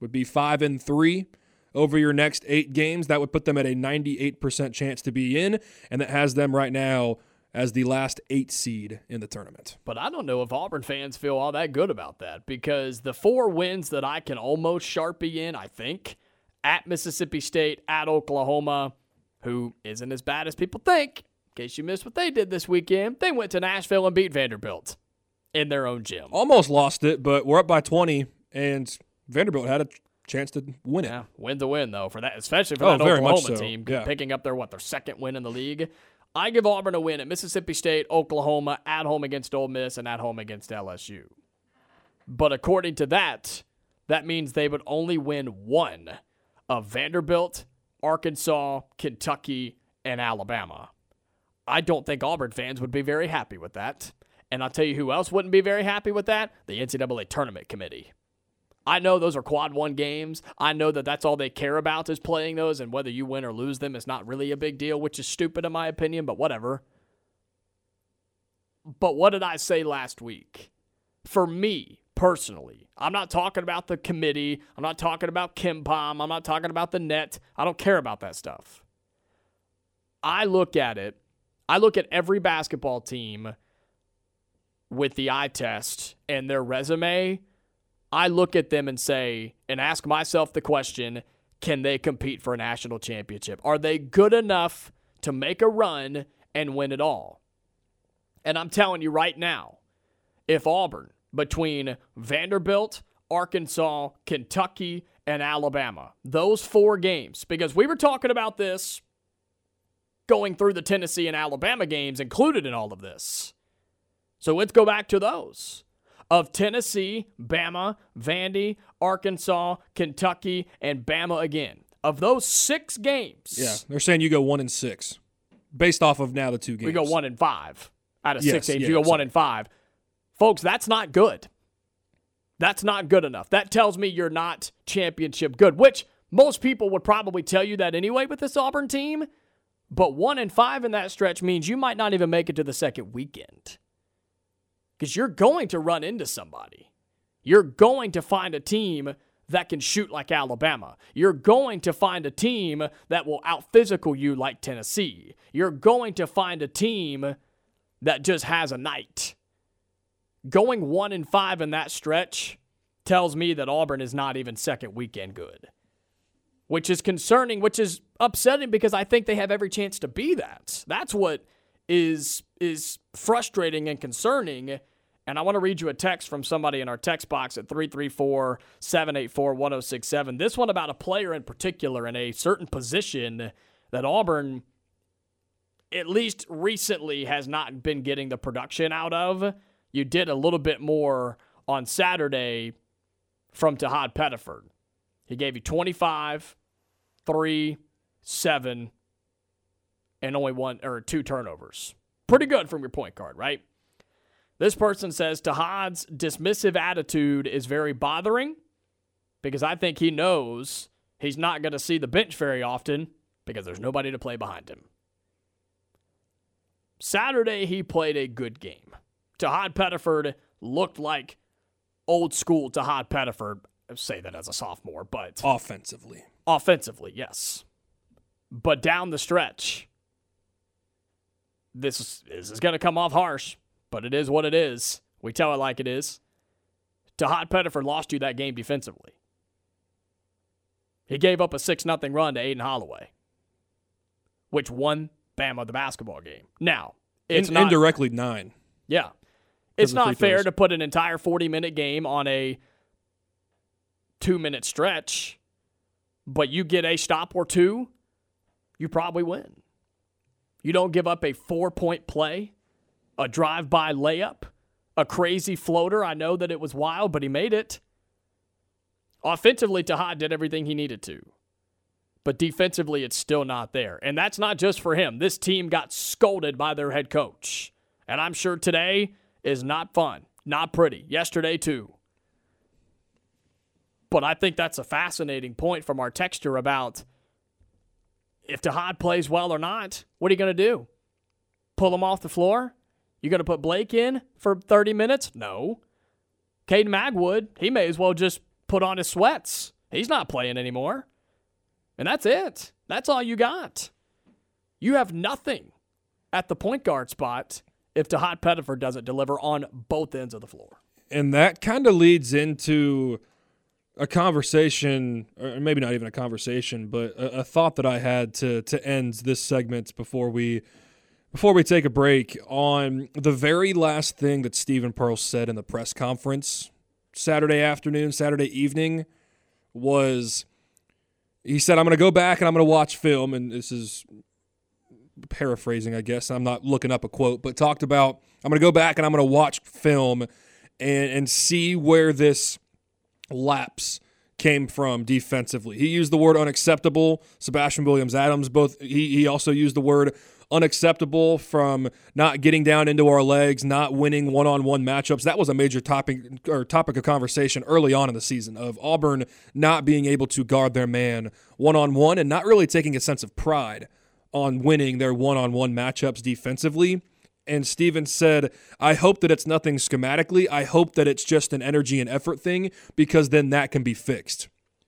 would be 5-3 over your next 8 games. That would put them at a 98% chance to be in, and that has them right now as the last 8 seed in the tournament. But I don't know if Auburn fans feel all that good about that, because the 4 wins that I can almost Sharpie in, I think, at Mississippi State, at Oklahoma, who isn't as bad as people think. In case you missed what they did this weekend, they went to Nashville and beat Vanderbilt in their own gym. Almost lost it, but we're up by 20, and Vanderbilt had a chance to win it. Yeah, win's a win, though, for that, especially for that Oklahoma team, yeah. Picking up their 2nd win in the league. I give Auburn a win at Mississippi State, Oklahoma, at home against Ole Miss, and at home against LSU. But according to that means they would only win 1 of Vanderbilt, Arkansas, Kentucky, and Alabama. I don't think Auburn fans would be very happy with that. And I'll tell you who else wouldn't be very happy with that? The NCAA Tournament Committee. I know those are quad 1 games. I know that that's all they care about is playing those, and whether you win or lose them is not really a big deal, which is stupid in my opinion, but whatever. But what did I say last week? For me, personally, I'm not talking about the committee. I'm not talking about KenPom. I'm not talking about the net. I don't care about that stuff. I look at every basketball team with the eye test and their resume. I look at them and say, and ask myself the question, can they compete for a national championship? Are they good enough to make a run and win it all? And I'm telling you right now, if Auburn, between Vanderbilt, Arkansas, Kentucky, and Alabama, those 4 games, because we were talking about this going through the Tennessee and Alabama games included in all of this. So let's go back to those. Of Tennessee, Bama, Vandy, Arkansas, Kentucky, and Bama again. Of those 6 games. Yeah, they're saying you go 1-6 based off of now the 2 games. We go 1-5 out of 6 games. Yeah, you go 1-5. Folks, that's not good. That's not good enough. That tells me you're not championship good, which most people would probably tell you that anyway with this Auburn team. But 1-5 in that stretch means you might not even make it to the 2nd weekend. Because you're going to run into somebody. You're going to find a team that can shoot like Alabama. You're going to find a team that will out-physical you like Tennessee. You're going to find a team that just has a night. Going 1-5 in that stretch tells me that Auburn is not even 2nd weekend good. Which is concerning, which is upsetting because I think they have every chance to be that. That's what is frustrating and concerning. And I want to read you a text from somebody in our text box at 334-784-1067. This one about a player in particular in a certain position that Auburn, at least recently, has not been getting the production out of. You did a little bit more on Saturday from Tahad Pettiford. He gave you 25, 3, 7, and only 2 turnovers. Pretty good from your point guard, right? This person says Tahad's dismissive attitude is very bothering because I think he knows he's not going to see the bench very often because there's nobody to play behind him. Saturday, he played a good game. Tahad Pettiford looked like old school Tahad Pettiford. I say that as a sophomore, but Offensively, yes. But down the stretch, this is going to come off harsh, but it is what it is. We tell it like it is. Tahad Pettiford lost you that game defensively. He gave up a 6-0 run to Aiden Holloway, which won Bama the basketball game. Now, it's not indirectly 9. Yeah. It's not fair to put an entire 40-minute game on a 2-minute stretch, but you get a stop or 2, you probably win. You don't give up a 4-point play, a drive-by layup, a crazy floater. I know that it was wild, but he made it. Offensively, Tahad did everything he needed to. But defensively, it's still not there. And that's not just for him. This team got scolded by their head coach. And I'm sure today is not fun, not pretty. Yesterday, too. But I think that's a fascinating point from our texter about if Tahad plays well or not, what are you going to do? Pull him off the floor? You going to put Blake in for 30 minutes? No. Caden Magwood, he may as well just put on his sweats He's not playing anymore. And that's it. That's all you got. You have nothing at the point guard spot if Tahat Pettiford doesn't deliver on both ends of the floor. And that kind of leads into a conversation, or maybe not even a conversation, but a thought that I had to end this segment before we take a break on the very last thing that Stephen Pearl said in the press conference Saturday evening was, he said, I'm going to go back and I'm going to watch film, and this is paraphrasing, I guess. I'm not looking up a quote, but talked about, I'm going to go back and I'm going to watch film and see where this lapse came from defensively. He used the word unacceptable. Sebastian Williams-Adams, he also used the word unacceptable from not getting down into our legs, not winning one-on-one matchups. That was a major topic of conversation early on in the season, of Auburn not being able to guard their man one-on-one and not really taking a sense of pride on winning their one-on-one matchups defensively. And Steven said, I hope that it's nothing schematically. I hope that it's just an energy and effort thing, because then that can be fixed.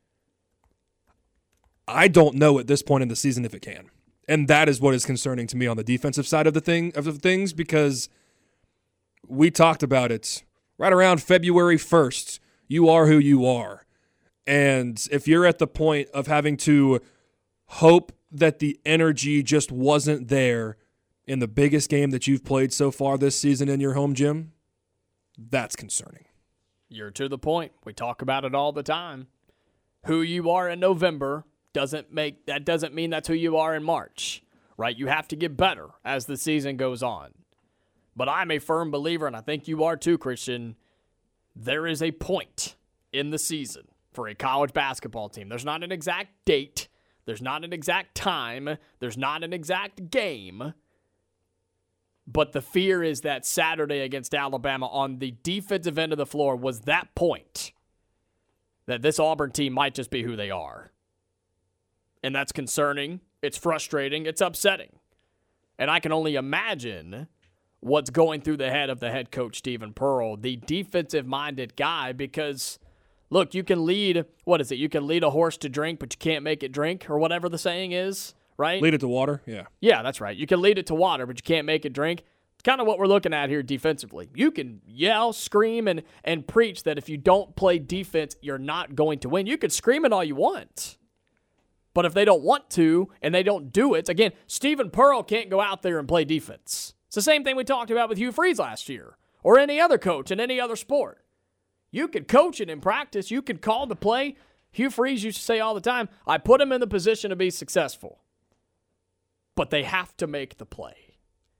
I don't know at this point in the season if it can. And that is what is concerning to me on the defensive side of the things, because we talked about it right around February 1st. You are who you are. And if you're at the point of having to hope that the energy just wasn't there in the biggest game that you've played so far this season in your home gym, that's concerning. You're to the point. We talk about it all the time. Who you are in November doesn't mean that's who you are in March, right? You have to get better as the season goes on. But I'm a firm believer, and I think you are too, Christian, there is a point in the season for a college basketball team. There's not an exact date. There's not an exact time. There's not an exact game. But the fear is that Saturday against Alabama on the defensive end of the floor was that point that this Auburn team might just be who they are. And that's concerning. It's frustrating. It's upsetting. And I can only imagine what's going through the head of the head coach, Stephen Pearl, the defensive-minded guy, because, look, you can lead, you can lead a horse to drink, but you can't make it drink, or whatever the saying is. Right? Lead it to water, yeah. Yeah, that's right. You can lead it to water, but you can't make it drink. It's kind of what we're looking at here defensively. You can yell, scream, and preach that if you don't play defense, you're not going to win. You can scream it all you want. But if they don't want to and they don't do it, again, Stephen Pearl can't go out there and play defense. It's the same thing we talked about with Hugh Freeze last year, or any other coach in any other sport. You could coach it in practice. You could call the play. Hugh Freeze used to say all the time, I put him in the position to be successful. But they have to make the play.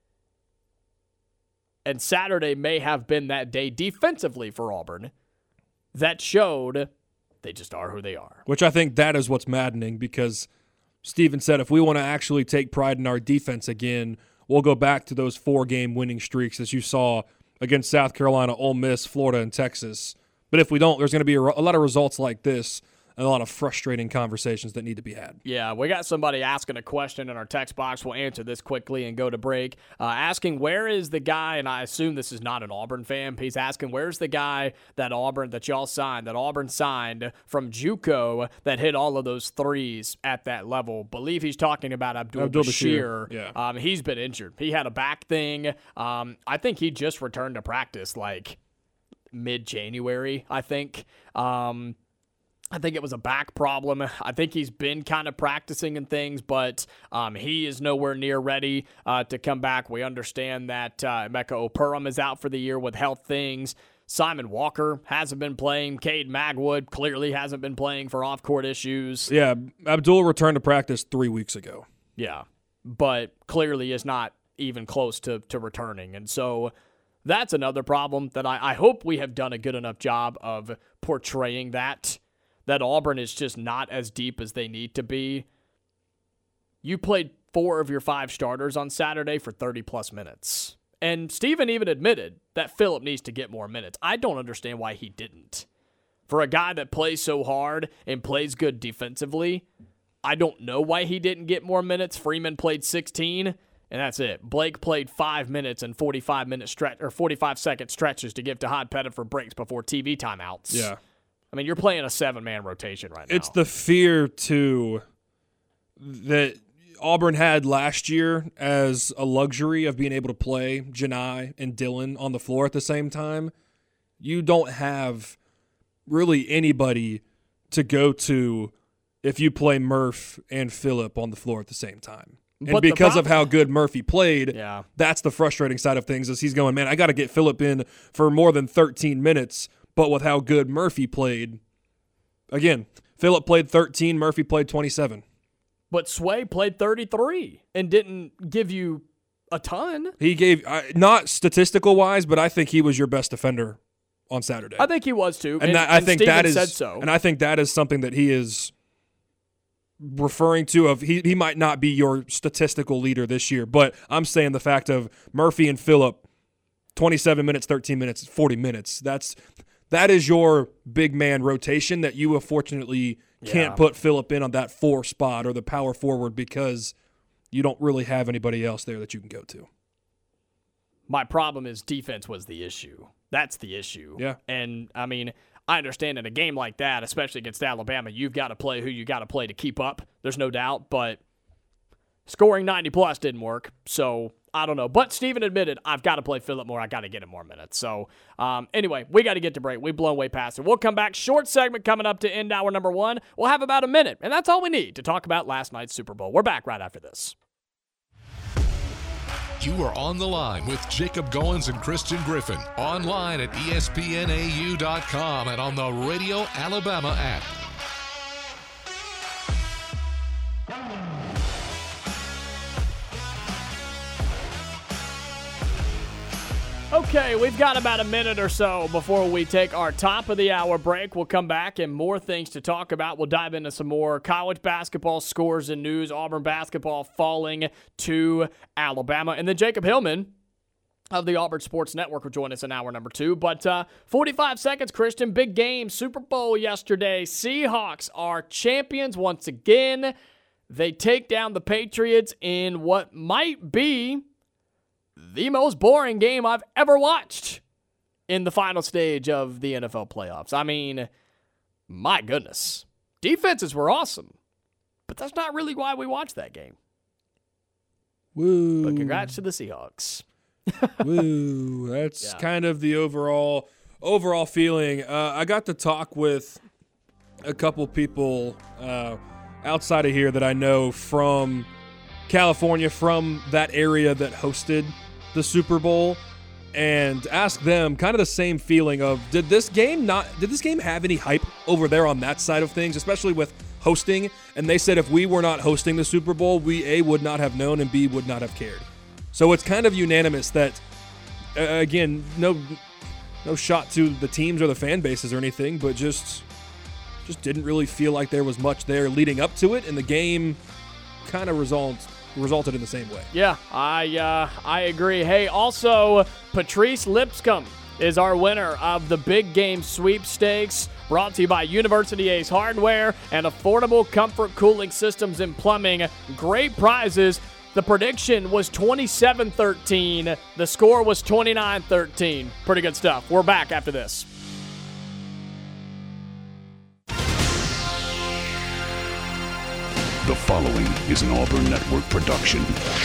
And Saturday may have been that day defensively for Auburn that showed they just are who they are. Which I think that is what's maddening, because Steven said if we want to actually take pride in our defense again, we'll go back to those 4-game winning streaks as you saw against South Carolina, Ole Miss, Florida, and Texas. But if we don't, there's going to be a lot of results like this and a lot of frustrating conversations that need to be had. Yeah, we got somebody asking a question in our text box. We'll answer this quickly and go to break. Asking, where is the guy, and I assume this is not an Auburn fan, he's asking, where's the guy that y'all signed, that Auburn signed from JUCO that hit all of those threes at that level? Believe he's talking about Abdul Bashir. Yeah. He's been injured. He had a back thing. I think he just returned to practice like mid-January, I think. I think it was a back problem. I think he's been kind of practicing and things, but he is nowhere near ready to come back. We understand that Emeka Opurum is out for the year with health things. Simon Walker hasn't been playing. Cade Magwood clearly hasn't been playing for off-court issues. Yeah, Abdul returned to practice 3 weeks ago. Yeah, but clearly is not even close to returning. And so that's another problem that I hope we have done a good enough job of portraying that Auburn is just not as deep as they need to be. You played 4 of your 5 starters on Saturday for 30-plus minutes. And Steven even admitted that Phillip needs to get more minutes. I don't understand why he didn't. For a guy that plays so hard and plays good defensively, I don't know why he didn't get more minutes. Freeman played 16, and that's it. Blake played 5 minutes and 45-second stretches to give Tahat Pettiford breaks before TV timeouts. Yeah. I mean, you're playing a 7-man rotation right now. It's the fear, too, that Auburn had last year as a luxury of being able to play Janai and Dylan on the floor at the same time. You don't have really anybody to go to if you play Murph and Phillip on the floor at the same time. And But because of how good Murphy played, Yeah. that's the frustrating side of things is he's going, man, I got to get Phillip in for more than 13 minutes. But with how good Murphy played, again, Phillip played 13, Murphy played 27. But Sway played 33 and didn't give you a ton. He gave, not statistical-wise, but I think he was your best defender on Saturday. I think he was too. And I think Steven that is, said so. and I think that is something that he is referring to. Of he might not be your statistical leader this year, but I'm saying the fact of Murphy and Phillip, 27 minutes, 13 minutes, 40 minutes. That is your big man rotation that you unfortunately can't put Phillip in on that 4 spot or the power forward because you don't really have anybody else there that you can go to. My problem is defense was the issue. That's the issue. Yeah. And, I mean, I understand in a game like that, especially against Alabama, you've got to play who you got to play to keep up. There's no doubt. But scoring 90-plus didn't work. So, I don't know. But Steven admitted, I've got to play Phillip more. I got to get him more minutes. So, anyway, we got to get to break. We've blown way past it. We'll come back. Short segment coming up to end hour number 1. We'll have about a minute. And that's all we need to talk about last night's Super Bowl. We're back right after this. You are on the line with Jacob Goins and Christian Griffin. Online at ESPNAU.com and on the Radio Alabama app. Okay, we've got about a minute or so before we take our top of the hour break. We'll come back and more things to talk about. We'll dive into some more college basketball scores and news. Auburn basketball falling to Alabama. And then Jacob Hillman of the Auburn Sports Network will join us in hour number 2. But 45 seconds, Christian. Big game. Super Bowl yesterday. Seahawks are champions once again. They take down the Patriots in what might be the most boring game I've ever watched in the final stage of the NFL playoffs. I mean, my goodness. Defenses were awesome, but that's not really why we watched that game. Woo. But congrats to the Seahawks. Woo. That's kind of the overall feeling. I got to talk with a couple people outside of here that I know from California, from that area that hosted the Super Bowl, and ask them kind of the same feeling of did this game have any hype over there on that side of things, especially with hosting? And they said if we were not hosting the Super Bowl, we A, would not have known, and B, would not have cared. So it's kind of unanimous that again, no shot to the teams or the fan bases or anything, but just didn't really feel like there was much there leading up to it, and the game kind of resulted in the same way. Yeah, I agree. Hey, also, Patrice Lipscomb is our winner of the Big Game Sweepstakes, brought to you by University Ace Hardware and Affordable Comfort Cooling Systems and Plumbing. Great prizes. The prediction was 27-13. The score was 29-13. Pretty good stuff. We're back after this. The following is an Auburn Network production.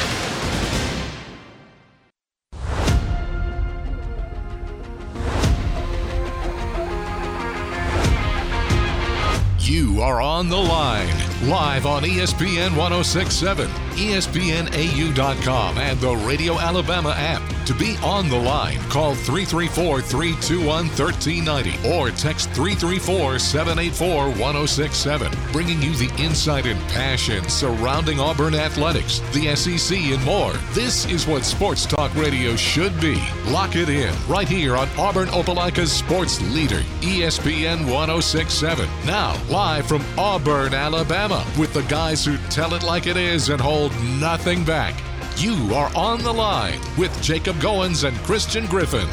You are on the line, live on ESPN 106.7, ESPNAU.com, and the Radio Alabama app. To be on the line, call 334-321-1390 or text 334-784-1067. Bringing you the insight and passion surrounding Auburn athletics, the SEC, and more. This is what Sports Talk Radio should be. Lock it in right here on Auburn Opelika's sports leader, ESPN 106.7. Now, live from Auburn, Alabama, with the guys who tell it like it is and hold nothing back. You are on the line with Jacob Goins and Christian Griffin.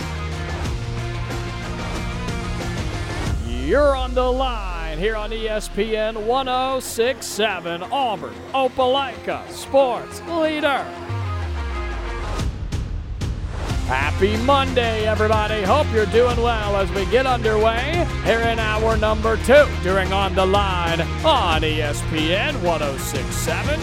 You're on the line here on ESPN 106.7, Auburn Opelika sports leader. Happy Monday, everybody. Hope you're doing well as we get underway here in hour number 2 during On the Line on ESPN 106.7.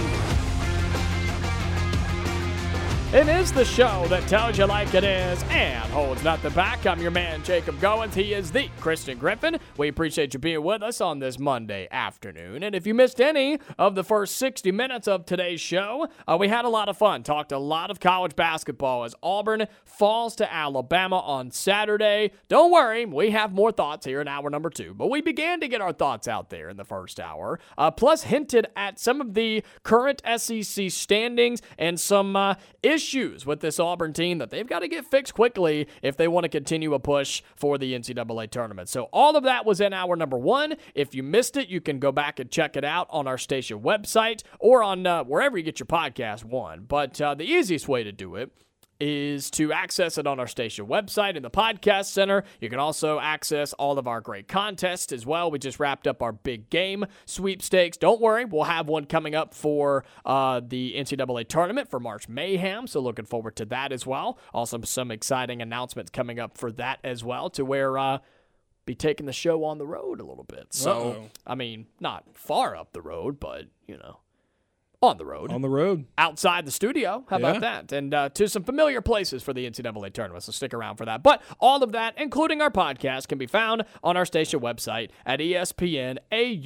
It is the show that tells you like it is and holds nothing back. I'm your man, Jacob Goins. He is the Christian Griffin. We appreciate you being with us on this Monday afternoon. And if you missed any of the first 60 minutes of today's show, we had a lot of fun. Talked a lot of college basketball as Auburn falls to Alabama on Saturday. Don't worry, we have more thoughts here in hour number 2. But we began to get our thoughts out there in the first hour, plus hinted at some of the current SEC standings and some issues with this Auburn team that they've got to get fixed quickly if they want to continue a push for the NCAA tournament. So all of that was in hour number 1. If you missed it, you can go back and check it out on our station website or on wherever you get your podcast one. But the easiest way to do it is to access it on our station website in the podcast center. You can also access all of our great contests as well. We just wrapped up our big game sweepstakes. Don't worry, we'll have one coming up for the NCAA tournament for March Mayhem, so looking forward to that as well. Also some exciting announcements coming up for that as well, to where be taking the show on the road a little bit. So, I mean, not far up the road, but, you know, on the road. On the road. Outside the studio. How about that? And to some familiar places for the NCAA tournament, so stick around for that. But all of that, including our podcast, can be found on our station website at espnau.com.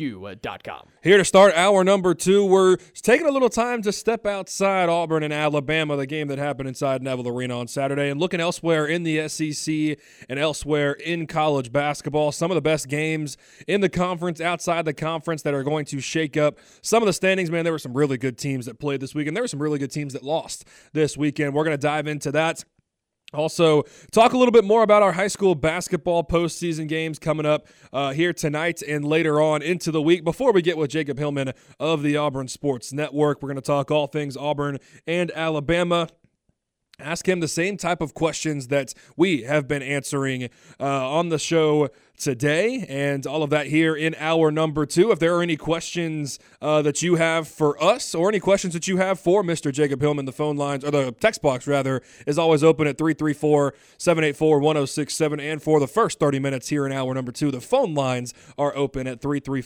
Here to start hour number 2, we're taking a little time to step outside Auburn and Alabama, the game that happened inside Neville Arena on Saturday, and looking elsewhere in the SEC and elsewhere in college basketball. Some of the best games in the conference, outside the conference, that are going to shake up some of the standings. Man, there were some really good teams that played this weekend. There were some really good teams that lost this weekend. We're going to dive into that. Also, talk a little bit more about our high school basketball postseason games coming up here tonight and later on into the week. Before we get with Jacob Hillman of the Auburn Sports Network, we're going to talk all things Auburn and Alabama. Ask him the same type of questions that we have been answering on the show today, and all of that here in hour number 2. If there are any questions that you have for us, or any questions that you have for Mr. Jacob Hillman, the phone lines, or the text box rather, is always open at 334-784-1067. And for the first 30 minutes here in hour number 2, the phone lines are open at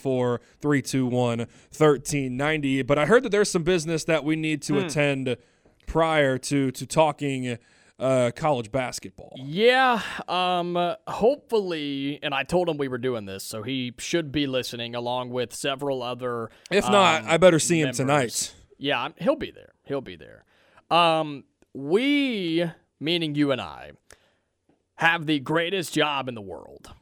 334-321-1390. But I heard that there's some business that we need to attend prior to talking college basketball. Yeah, hopefully, and I told him we were doing this, so he should be listening along with several other If not, I better see him members. tonight. Yeah, he'll be there. He'll be there. We, meaning you and I, have the greatest job in the world.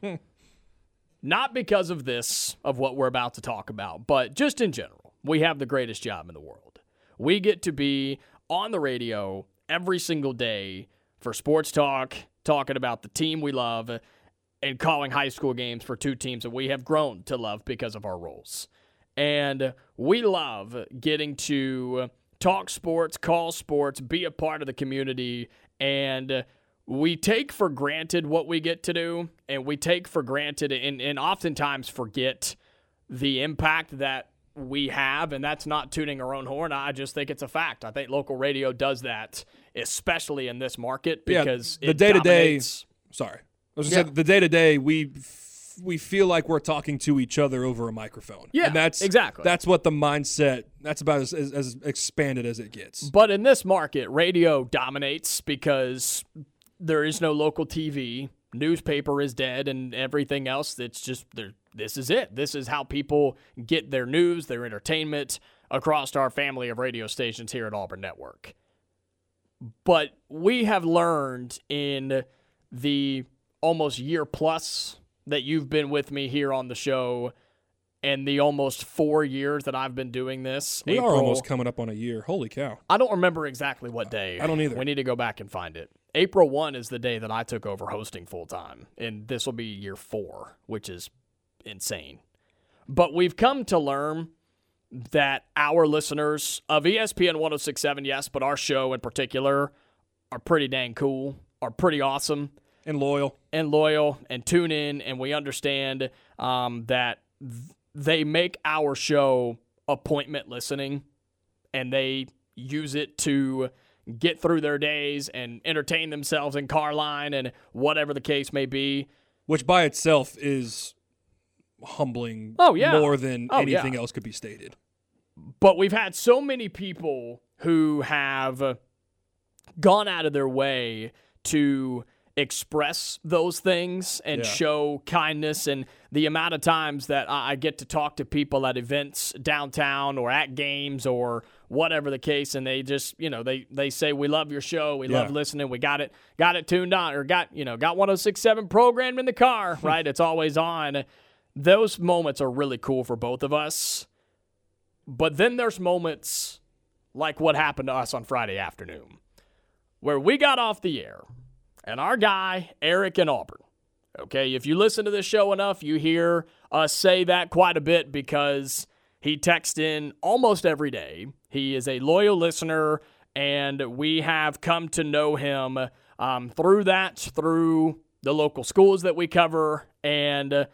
Not because of this, of what we're about to talk about, but just in general. We have the greatest job in the world. We get to be on the radio every single day for sports talk, talking about the team we love, and calling high school games for 2 teams that we have grown to love because of our roles. And we love getting to talk sports, call sports, be a part of the community, and we take for granted what we get to do, and we take for granted and oftentimes forget the impact that we have, and that's not tooting our own horn. I just think it's a fact. I think local radio does that, especially in this market, because the day-to-day. Sorry. I was going to say, the day-to-day, we feel like we're talking to each other over a microphone. Yeah, and exactly. That's what the mindset, that's about as expanded as it gets. But in this market, radio dominates because there is no local TV. Newspaper is dead, and everything else, it's just this is it. This is how people get their news, their entertainment across our family of radio stations here at Auburn Network. But we have learned in the almost year plus that you've been with me here on the show, and the almost 4 years that I've been doing this. We are almost coming up on a year. Holy cow. I don't remember exactly what day. I don't either. We need to go back and find it. April 1 is the day that I took over hosting full-time, and this will be year 4, which is insane. But we've come to learn that our listeners of ESPN 106.7, yes, but our show in particular, are pretty dang cool, are pretty awesome. And loyal. And tune in, and we understand that they make our show appointment listening, and they use it to get through their days and entertain themselves in Carline and whatever the case may be. Which by itself is humbling more than anything else could be stated. But we've had so many people who have gone out of their way to express those things and show kindness, and the amount of times that I get to talk to people at events downtown or at games or whatever the case, and they just, they say, we love your show, we love listening, we got it tuned on, or got 106.7 programmed in the car, right? It's always on. Those moments are really cool for both of us. But then there's moments like what happened to us on Friday afternoon, where we got off the air, and our guy, Eric in Auburn, okay, if you listen to this show enough, you hear us say that quite a bit because he texts in almost every day. He is a loyal listener, and we have come to know him through the local schools that we cover, and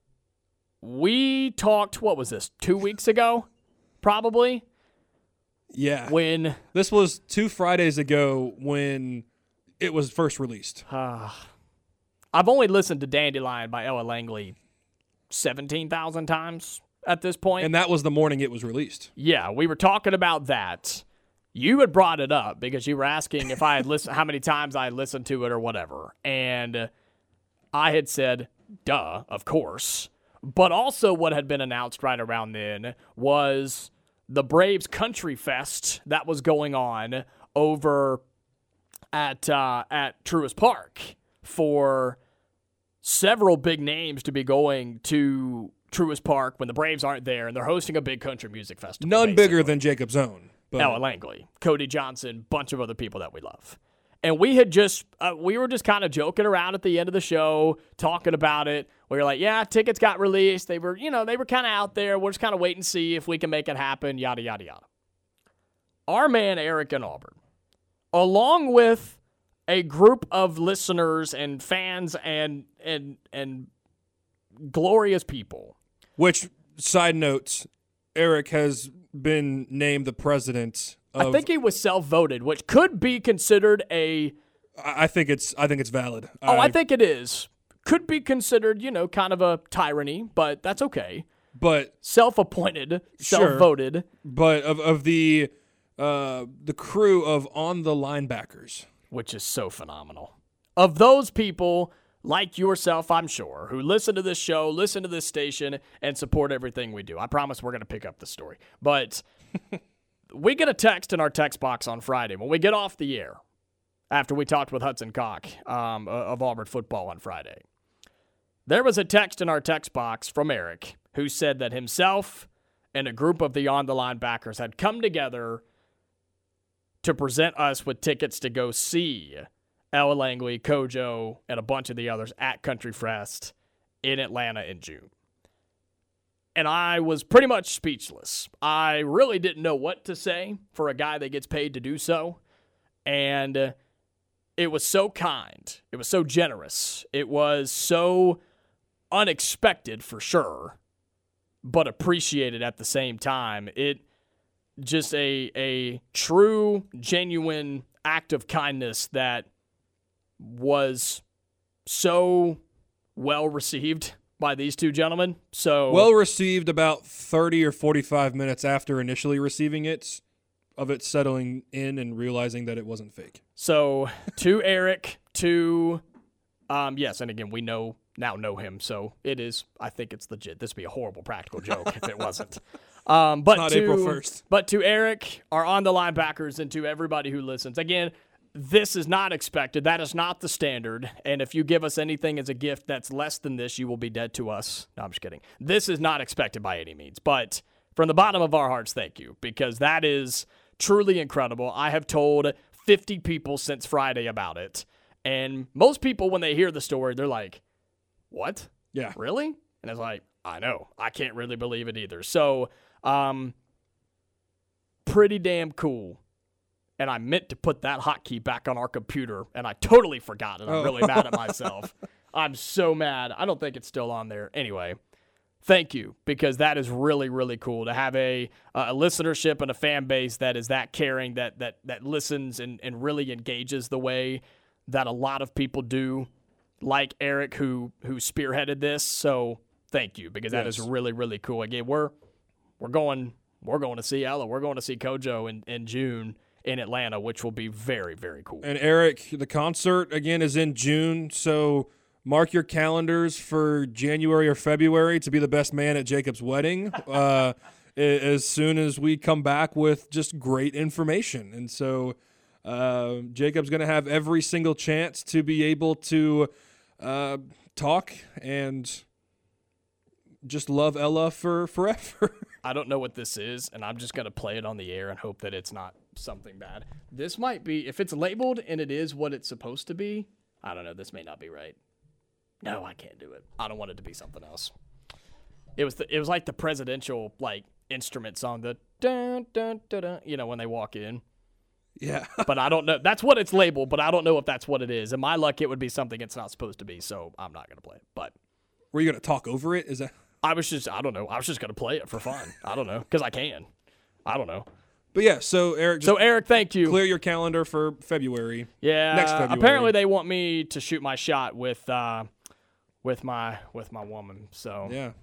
we talked, 2 weeks ago, probably? Yeah. When this was 2 Fridays ago when it was first released. I've only listened to Dandelion by Ella Langley 17,000 times at this point. And that was the morning it was released. Yeah, we were talking about that. You had brought it up because you were asking if I had listened, how many times I had listened to it or whatever. And I had said, duh, of course. But also what had been announced right around then was the Braves Country Fest that was going on over at Truist Park for several big names to be going to Truist Park when the Braves aren't there, and they're hosting a big country music festival. None bigger than Jacob's Own. Ella Langley, Cody Johnson, bunch of other people that we love. And we had just, we were just kind of joking around at the end of the show, talking about it. We were like, yeah, tickets got released. They were, they were kind of out there. We'll just kind of wait and see if we can make it happen, yada, yada, yada. Our man, Eric in Auburn, along with a group of listeners and fans and glorious people. Which, side notes, Eric has been named the president of, I think he was self-voted, which could be considered a... I think it's valid. I think it is. Could be considered, kind of a tyranny, but that's okay. But self-appointed, self-voted. Sure. But of the crew of On the Linebackers, which is so phenomenal. Of those people, like yourself, I'm sure, who listen to this show, listen to this station, and support everything we do. I promise we're going to pick up the story. But we get a text in our text box on Friday when we get off the air after we talked with Hudson Cock of Auburn football on Friday. There was a text in our text box from Eric who said that himself and a group of the On the Linebackers had come together to present us with tickets to go see Ella Langley, Kojo, and a bunch of the others at Country Fest in Atlanta in June. And I was pretty much speechless. I really didn't know what to say for a guy that gets paid to do so. And it was so kind. It was so generous. It was so unexpected for sure, but appreciated at the same time. It just a true, genuine act of kindness that was so well received by these two gentlemen. So well received about 30 or 45 minutes after initially receiving it, of it settling in and realizing that it wasn't fake. So to Eric, yes, and again, we now know him, so it is, I think it's legit. This would be a horrible practical joke if it wasn't. But not April 1st. But to Eric, our On the Linebackers, and to everybody who listens, again, this is not expected. That is not the standard. And if you give us anything as a gift that's less than this, you will be dead to us. No, I'm just kidding. This is not expected by any means. But from the bottom of our hearts, thank you, because that is truly incredible. I have told 50 people since Friday about it. And most people, when they hear the story, they're like, what? Yeah. Really? And it's like, I know. I can't really believe it either. So, pretty damn cool. And I meant to put that hotkey back on our computer, and I totally forgot, and I'm really mad at myself. I'm so mad. I don't think it's still on there. Anyway, thank you, because that is really, really cool to have a listenership and a fan base that is that caring, that listens and really engages the way that a lot of people do, like Eric, who spearheaded this. So thank you, because that is really, really cool. Again, we're going to see Ella. We're going to see Kojo in June in Atlanta, which will be very, very cool. And Eric, the concert again is in June, so mark your calendars for January or February to be the best man at Jacob's wedding. As soon as we come back with just great information. And so Jacob's going to have every single chance to be able to talk and just love Ella for forever. I don't know what this is, and I'm just going to play it on the air and hope that it's not something bad. This might be, if it's labeled and it is what it's supposed to be, I don't know, this may not be right. No, I can't do it. I don't want it to be something else. It was like the presidential instrument song, the dun dun dun dun, when they walk in. Yeah. But I don't know. That's what it's labeled, but I don't know if that's what it is. In my luck, it would be something it's not supposed to be, so I'm not going to play it. But were you going to talk over it? Is that? I don't know. I was just going to play it for fun. I don't know, because I can. I don't know. But yeah, so Eric, thank you. Clear your calendar for February. Yeah. Next February. Apparently they want me to shoot my shot with my woman. So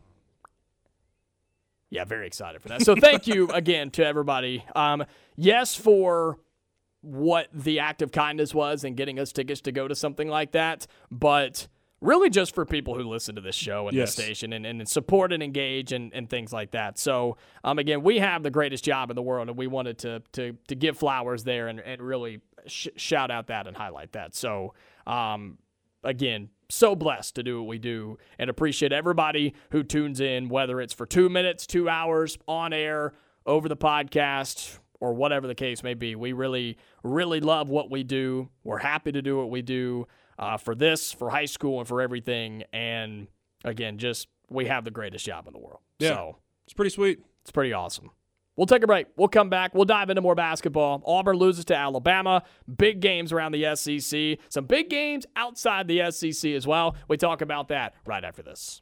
yeah, very excited for that. So thank you again to everybody. Yes, for what the act of kindness was and getting us tickets to go to something like that, but really just for people who listen to this show and this station and support and engage and things like that. So, again, we have the greatest job in the world, and we wanted to give flowers there and really shout out that and highlight that. So, again, so blessed to do what we do and appreciate everybody who tunes in, whether it's for 2 minutes, 2 hours, on air, over the podcast, or whatever the case may be. We really, really love what we do. We're happy to do what we do. For this, for high school, and for everything. And, again, we have the greatest job in the world. Yeah, so it's pretty sweet. It's pretty awesome. We'll take a break. We'll come back. We'll dive into more basketball. Auburn loses to Alabama. Big games around the SEC. Some big games outside the SEC as well. We talk about that right after this.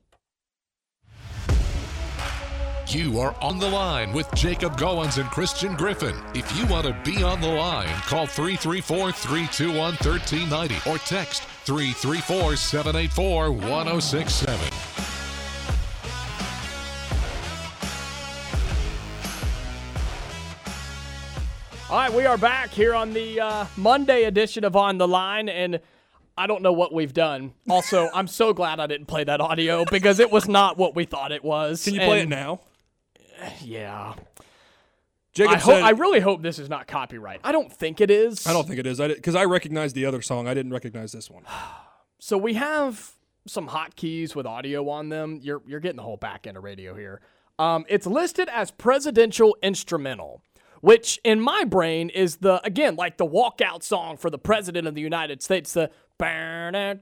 You are on the line with Jacob Goins and Christian Griffin. If you want to be on the line, call 334-321-1390 or text 334-784-1067. All right, we are back here on the Monday edition of On the Line, and I don't know what we've done. Also, I'm so glad I didn't play that audio because it was not what we thought it was. Can you play it now? Yeah. Jacob said, I really hope this is not copyright. I don't think it is. I don't think it is. Because I recognize the other song. I didn't recognize this one. So we have some hotkeys with audio on them. You're getting the whole back end of radio here. It's listed as presidential instrumental, which in my brain is the walkout song for the President of the United States, the right?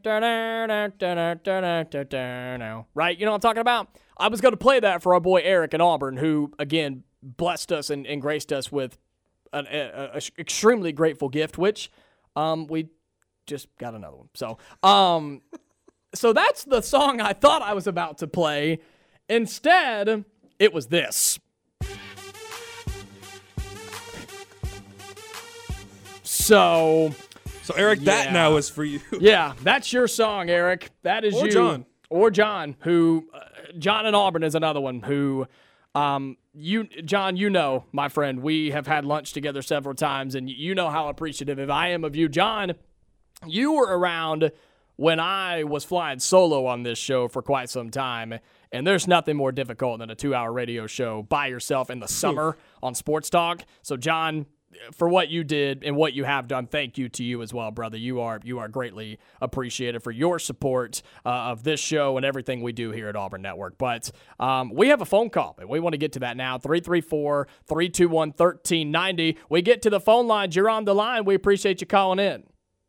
You know what I'm talking about? I was going to play that for our boy Eric in Auburn, who, again, blessed us and graced us with an extremely grateful gift, which we just got another one. So, so that's the song I thought I was about to play. Instead, it was this. So Eric, that now is for you. Yeah, that's your song, Eric. That is or you. John. Or John, who, John in Auburn is another one who, John, my friend, we have had lunch together several times, and you know how appreciative I am of you. John, you were around when I was flying solo on this show for quite some time, and there's nothing more difficult than a 2-hour radio show by yourself in the summer on Sports Talk. So, John, for what you did and what you have done, thank you to you as well, brother. You are greatly appreciated for your support of this show and everything we do here at Auburn Network. But we have a phone call, and we want to get to that now. 334-321-1390. We get to the phone lines. You're on the line. We appreciate you calling in.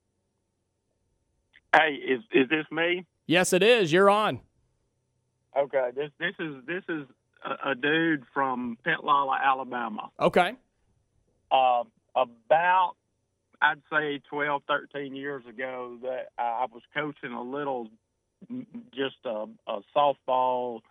Hey, is this me? Yes, it is. You're on. Okay, this is a dude from Pensacola, Alabama. Okay. About, I'd say 12, 13 years ago, that I was coaching a little, just a softball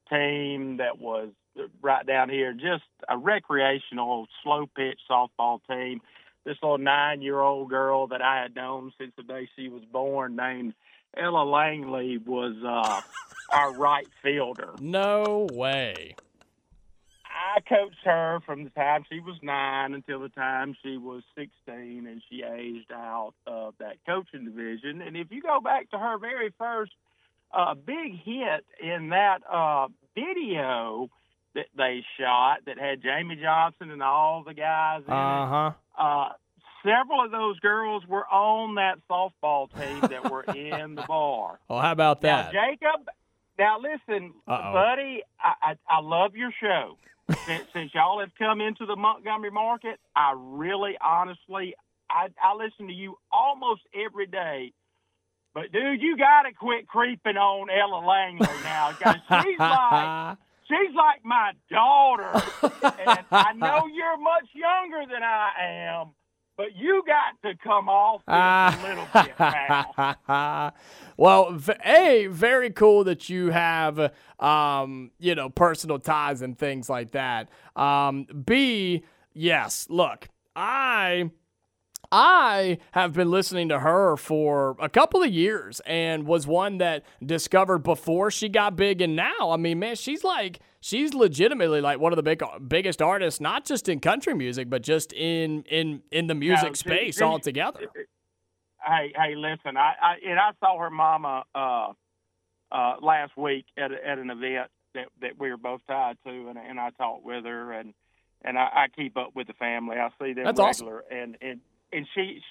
team that was right down here, just a recreational, slow-pitch softball team. This little 9-year-old girl that I had known since the day she was born named Ella Langley was our right fielder. No way. I coached her from the time she was 9 until the time she was 16, and she aged out of that coaching division. And if you go back to her very first big hit in that video that they shot that had Jamie Johnson and all the guys in it, several of those girls were on that softball team that were in the bar. Oh, how about that? Now, Jacob, now listen, buddy, I love your show. Since y'all have come into the Montgomery market, I really, honestly, I listen to you almost every day. But, dude, you got to quit creeping on Ella Langley now, because she's like my daughter. And I know you're much younger than I am, but you got to come off this a little bit now. Well, A, very cool that you have, personal ties and things like that. B, yes, look, I have been listening to her for a couple of years and was one that discovered before she got big. And now, I mean, man, she's legitimately like one of the biggest artists, not just in country music, but just in the music space altogether. Hey, listen, I saw her mama last week at an event that we were both tied to, and I talked with her, and I keep up with the family. I see them That's regular, awesome. And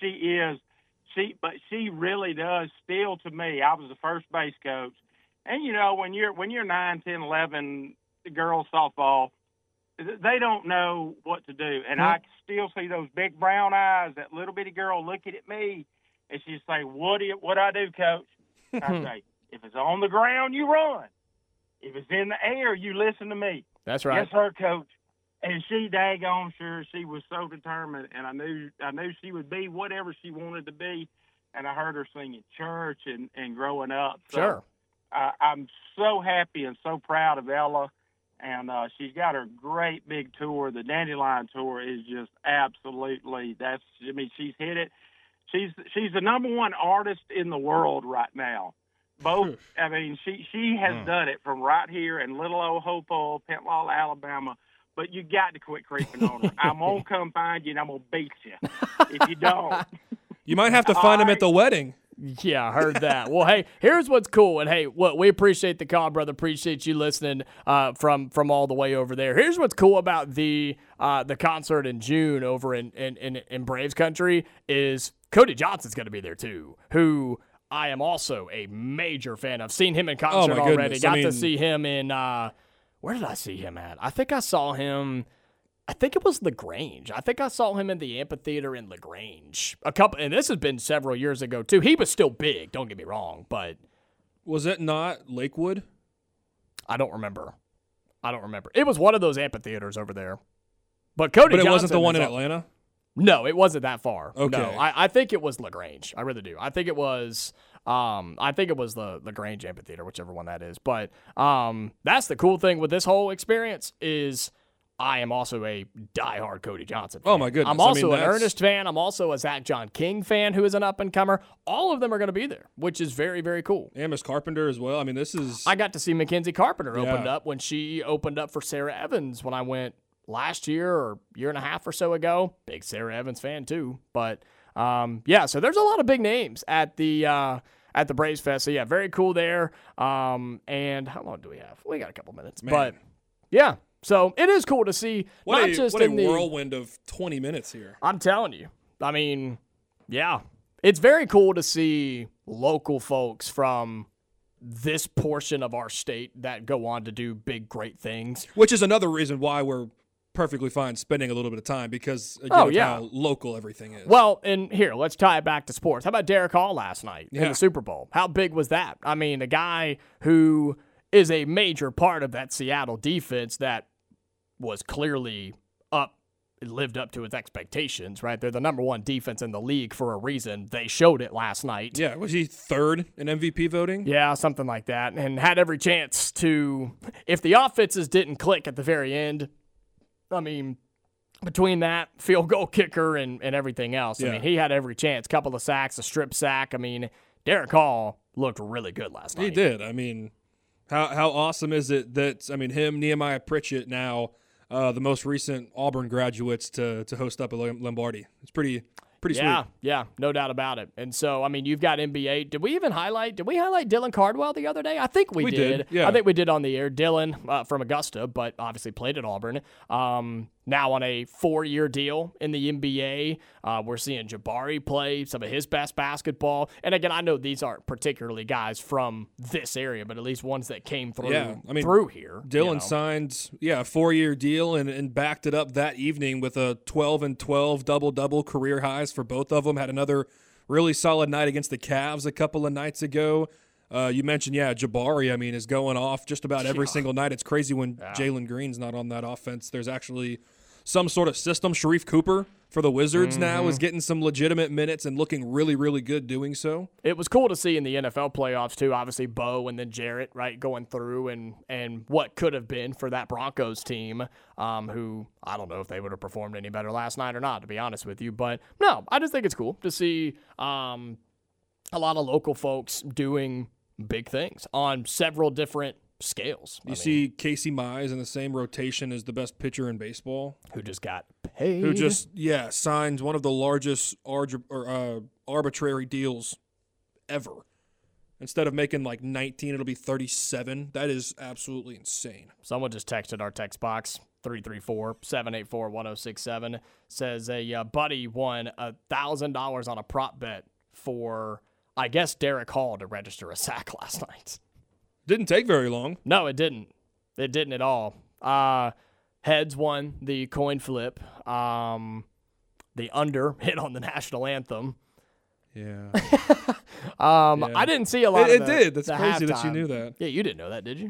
she really does still to me. I was the first base coach, and when you're 9, 10, 11 girls softball, they don't know what to do, and I still see those big brown eyes. That little bitty girl looking at me. And she'd say, what do I do, Coach? I say, if it's on the ground, you run. If it's in the air, you listen to me. That's right. Yes, sir, Coach. And she daggone sure she was so determined, and I knew she would be whatever she wanted to be. And I heard her singing church and growing up. So, sure. I'm so happy and so proud of Ella. And she's got her great big tour. The Dandelion Tour is just absolutely, she's hit it. She's the number one artist in the world right now. Both, I mean, she has done it from right here in little old Hopewell, Pentlaw, Alabama. But you got to quit creeping on her. I'm gonna come find you and I'm gonna beat you if you don't. You might have to find him at the wedding. Yeah, I heard that. Well, hey, here's what's cool. And, hey, we appreciate the call, brother. Appreciate you listening from all the way over there. Here's what's cool about the concert in June over in Braves country is Cody Johnson's going to be there, too, who I am also a major fan of. Seen him in concert already. Got to see him in where did I see him at? I think I saw him – I think it was LaGrange. I think I saw him in the amphitheater in LaGrange. And this has been several years ago, too. He was still big, don't get me wrong, but... Was it not Lakewood? I don't remember. It was one of those amphitheaters over there. But Cody Johnson... But it wasn't the one in Atlanta? No, it wasn't that far. Okay. No, I think it was LaGrange. I really do. I think it was... the LaGrange amphitheater, whichever one that is. But that's the cool thing with this whole experience is... I am also a diehard Cody Johnson fan. Oh, my goodness. I'm also an Ernest fan. I'm also a Zach John King fan who is an up-and-comer. All of them are going to be there, which is very, very cool. And Miss Carpenter as well. I mean, this is... I got to see Mackenzie Carpenter opened up when she opened up for Sarah Evans when I went last year or year and a half or so ago. Big Sarah Evans fan, too. But, so there's a lot of big names at the Braves Fest. So, yeah, very cool there. And how long do we have? We got a couple minutes. Man. But, yeah. So it is cool to see. What a whirlwind of 20 minutes here. I'm telling you. I mean, yeah. It's very cool to see local folks from this portion of our state that go on to do big, great things. Which is another reason why we're perfectly fine spending a little bit of time because, again, of how local everything is. Well, and here, let's tie it back to sports. How about Derek Hall last night in the Super Bowl? How big was that? I mean, a guy who is a major part of that Seattle defense that was clearly up lived up to its expectations, right? They're the number one defense in the league for a reason. They showed it last night. Yeah, was he third in MVP voting? Yeah, something like that. And had every chance to, if the offenses didn't click at the very end, I mean, between that field goal kicker and everything else, I mean, he had every chance. Couple of sacks, a strip sack. I mean, Derek Hall looked really good last night. He did. I mean, how awesome is it that, I mean, him, Nehemiah Pritchett, now the most recent Auburn graduates to host up at Lombardi. It's pretty sweet. Yeah, no doubt about it. And so, I mean, you've got NBA. Did we highlight Dylan Cardwell the other day? I think we did. Yeah. I think we did on the air. Dylan from Augusta, but obviously played at Auburn. Now on a 4-year deal in the NBA. We're seeing Jabari play some of his best basketball. And again, I know these aren't particularly guys from this area, but at least ones that came through, through here. Dylan signed, a 4-year deal and backed it up that evening with a 12-12 double-double career highs for both of them. Had another really solid night against the Cavs a couple of nights ago. You mentioned, Jabari, I mean, is going off just about every single night. It's crazy when Jalen Green's not on that offense. There's actually some sort of system. Sharif Cooper for the Wizards now is getting some legitimate minutes and looking really, really good doing so. It was cool to see in the NFL playoffs, too. Obviously, Bo and then Jarrett, right, going through and what could have been for that Broncos team, who I don't know if they would have performed any better last night or not, to be honest with you. But, no, I just think it's cool to see a lot of local folks doing big things on several different scales. You see Casey Mize in the same rotation as the best pitcher in baseball. Who just got paid. Who just, signed one of the largest arbitrary deals ever. Instead of making like 19, it'll be 37. That is absolutely insane. Someone just texted our text box, 334-784-1067, says a buddy won $1,000 on a prop bet for, I guess, Derek Hall to register a sack last night. Didn't take very long. No, it didn't. It didn't at all. Heads won the coin flip. The under hit on the national anthem. Yeah. I didn't see a lot of it did. That's crazy halftime. That you knew that. Yeah, you didn't know that, did you?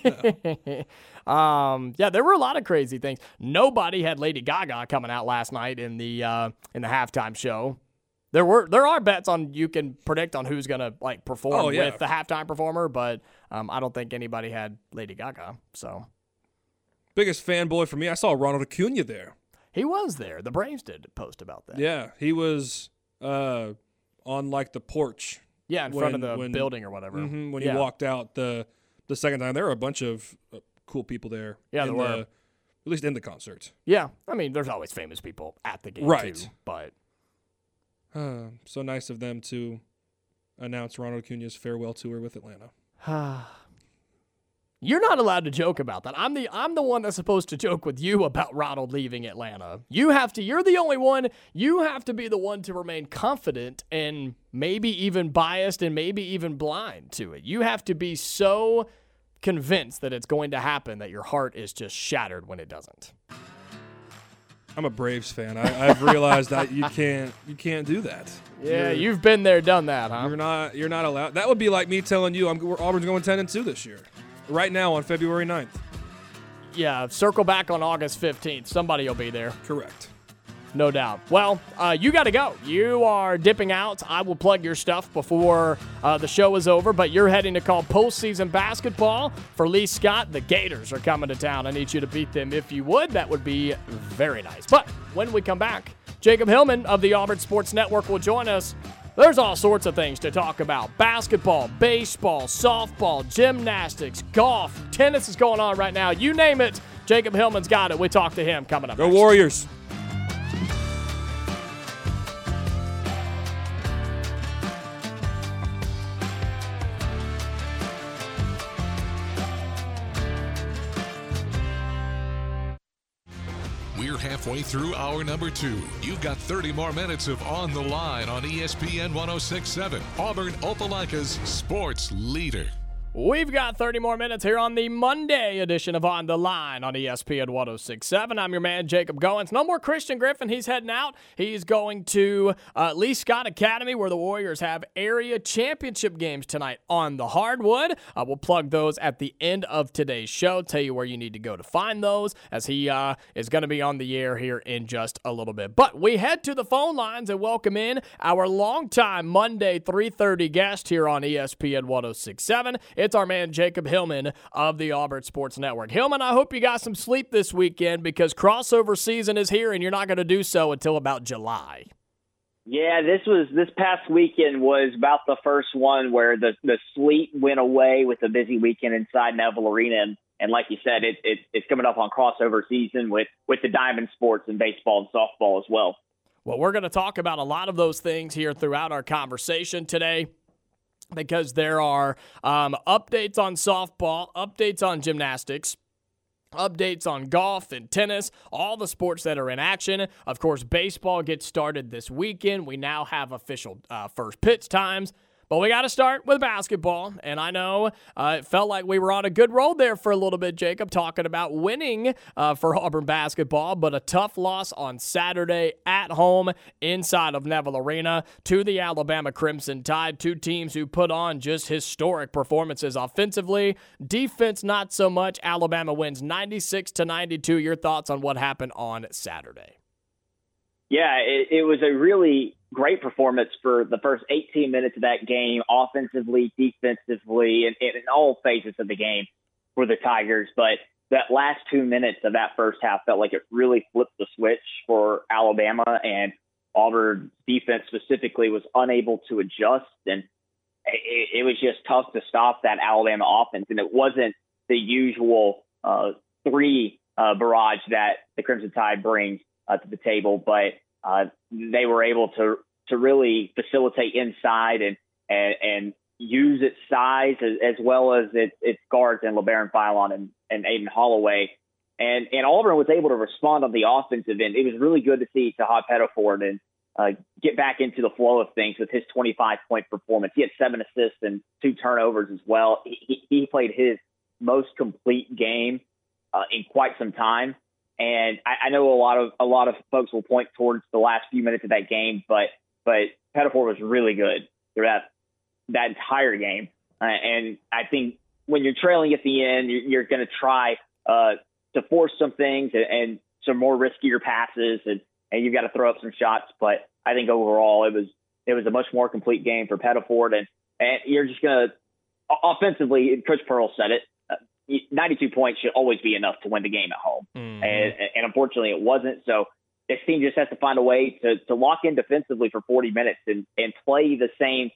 There were a lot of crazy things. Nobody had Lady Gaga coming out last night in the halftime show. There are bets on you can predict on who's gonna perform with the halftime performer, but I don't think anybody had Lady Gaga. So, biggest fanboy for me, I saw Ronald Acuna there. He was there. The Braves did post about that. Yeah, he was on the porch. Yeah, in front of the building or whatever. When he walked out the second time, there were a bunch of cool people there. Yeah, there were. At least in the concert. Yeah, I mean, there's always famous people at the game too, but. So nice of them to announce Ronald Acuna's farewell tour with Atlanta. You're not allowed to joke about that. I'm the one that's supposed to joke with you about Ronald leaving Atlanta. You're the only one. You have to be the one to remain confident and maybe even biased and maybe even blind to it. You have to be so convinced that it's going to happen that your heart is just shattered when it doesn't. I'm a Braves fan. I've realized that you can't do that. Yeah, you've been there, done that, huh? You're not allowed. That would be like me telling you Auburn's going 10-2 this year. Right now on February 9th. Yeah, circle back on August 15th. Somebody will be there. Correct. No doubt. Well, you got to go. You are dipping out. I will plug your stuff before the show is over, but you're heading to call postseason basketball for Lee Scott. The Gators are coming to town. I need you to beat them if you would. That would be very nice. But when we come back, Jacob Hillman of the Auburn Sports Network will join us. There's all sorts of things to talk about. Basketball, baseball, softball, gymnastics, golf, tennis is going on right now. You name it, Jacob Hillman's got it. We talk to him coming up Go next. Warriors. We're halfway through hour number 2. You've got 30 more minutes of On the Line on ESPN 106.7, Auburn Opelika's sports leader. We've got 30 more minutes here on the Monday edition of On the Line on ESPN 106.7. I'm your man, Jacob Goins. No more Christian Griffin. He's heading out. He's going to Lee Scott Academy, where the Warriors have area championship games tonight on the hardwood. We'll plug those at the end of today's show, tell you where you need to go to find those, as he is going to be on the air here in just a little bit. But we head to the phone lines and welcome in our longtime Monday 3:30 guest here on ESPN 106.7. It's our man, Jacob Hillman of the Auburn Sports Network. Hillman, I hope you got some sleep this weekend because crossover season is here and you're not going to do so until about July. Yeah, this past weekend was about the first one where the sleep went away with a busy weekend inside Neville Arena. And like you said, it's coming up on crossover season with the Diamond Sports and baseball and softball as well. Well, we're going to talk about a lot of those things here throughout our conversation today, because there are updates on softball, updates on gymnastics, updates on golf and tennis, all the sports that are in action. Of course, baseball gets started this weekend. We now have official first pitch times. But we got to start with basketball, and I know it felt like we were on a good roll there for a little bit, Jacob, talking about winning for Auburn basketball, but a tough loss on Saturday at home inside of Neville Arena to the Alabama Crimson Tide, two teams who put on just historic performances offensively. Defense, not so much. Alabama wins 96-92. Your thoughts on what happened on Saturday? Yeah, it was a really great performance for the first 18 minutes of that game, offensively, defensively, and in all phases of the game for the Tigers. But that last 2 minutes of that first half felt like it really flipped the switch for Alabama, and Auburn defense specifically was unable to adjust. And it was just tough to stop that Alabama offense. And it wasn't the usual three barrage that the Crimson Tide brings to the table, but they were able to really facilitate inside and use its size as well as its guards and LeBaron Philon and Aiden Holloway. And Auburn was able to respond on the offensive end. It was really good to see Taha Pettiford and get back into the flow of things with his 25-point performance. He had 7 assists and 2 turnovers as well. He played his most complete game in quite some time. And I know a lot of folks will point towards the last few minutes of that game, but Pettiford was really good throughout that entire game. And I think when you're trailing at the end, you're going to try to force some things and some more riskier passes, and you've got to throw up some shots. But I think overall it was a much more complete game for Pettiford, and you're just going to offensively. Coach Pearl said it. 92 points should always be enough to win the game at home. Mm-hmm. And unfortunately it wasn't. So this team just has to find a way to lock in defensively for 40 minutes and play the same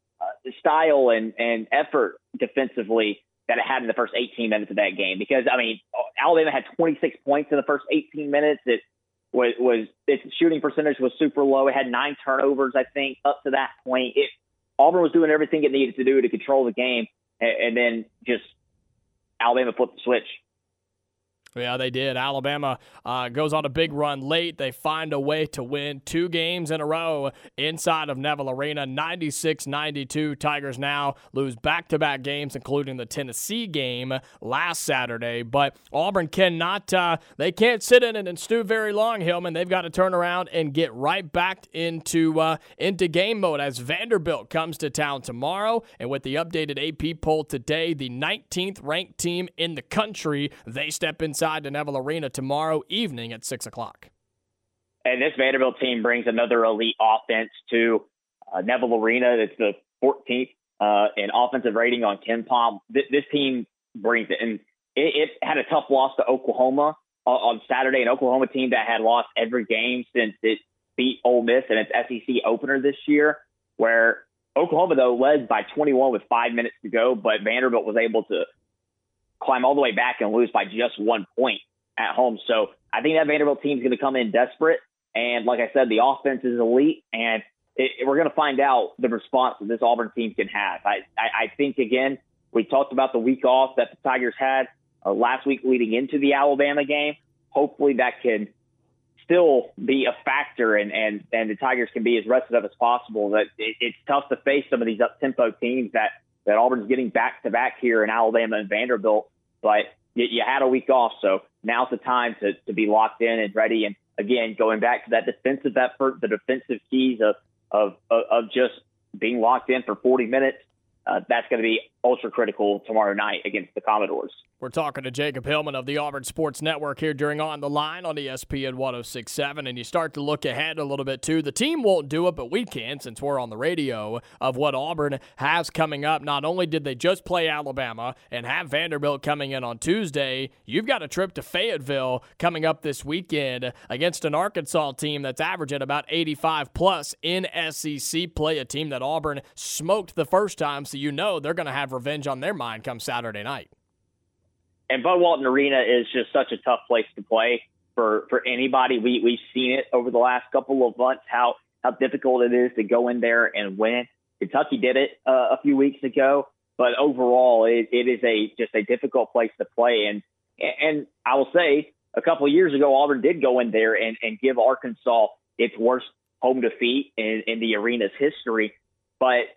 style and effort defensively that it had in the first 18 minutes of that game. Because, I mean, Alabama had 26 points in the first 18 minutes. Its shooting percentage was super low. It had 9 turnovers, I think, up to that point. Auburn was doing everything it needed to do to control the game, and then just Alabama flipped the switch. Yeah, they did. Alabama goes on a big run late. They find a way to win 2 games in a row inside of Neville Arena, 96-92. Tigers now lose back-to-back games, including the Tennessee game last Saturday. But Auburn cannot, they can't sit in it and stew very long, Hillman. They've got to turn around and get right back into game mode as Vanderbilt comes to town tomorrow. And with the updated AP poll today, the 19th ranked team in the country, they step inside to Neville Arena tomorrow evening at 6 o'clock. And this Vanderbilt team brings another elite offense to Neville Arena. It's the 14th in offensive rating on KenPom. This team brings it. And it had a tough loss to Oklahoma on Saturday, an Oklahoma team that had lost every game since it beat Ole Miss in its SEC opener this year, where Oklahoma, though, led by 21 with 5 minutes to go, but Vanderbilt was able to climb all the way back and lose by just 1 point at home. So I think that Vanderbilt team is going to come in desperate. And like I said, the offense is elite, and we're going to find out the response that this Auburn team can have. I think, again, we talked about the week off that the Tigers had last week leading into the Alabama game. Hopefully that can still be a factor, and the Tigers can be as rested up as possible. That it's tough to face some of these up-tempo teams that that Auburn's getting back-to-back here in Alabama and Vanderbilt, but you had a week off, so now's the time to be locked in and ready. And, again, going back to that defensive effort, the defensive keys of just being locked in for 40 minutes, that's going to be ultra critical tomorrow night against the Commodores. We're talking to Jacob Hillman of the Auburn Sports Network here during On the Line on ESPN 106.7, and you start to look ahead a little bit too. The team won't do it, but we can since we're on the radio of what Auburn has coming up. Not only did they just play Alabama and have Vanderbilt coming in on Tuesday, you've got a trip to Fayetteville coming up this weekend against an Arkansas team that's averaging about 85+ in SEC play, a team that Auburn smoked the first time, so you know they're going to have revenge on their mind come Saturday night. And Bud Walton Arena is just such a tough place to play for anybody. We've seen it over the last couple of months, how difficult it is to go in there and win. Kentucky did it a few weeks ago, but overall it is just a difficult place to play. And I will say a couple of years ago, Auburn did go in there and give Arkansas its worst home defeat in the arena's history. But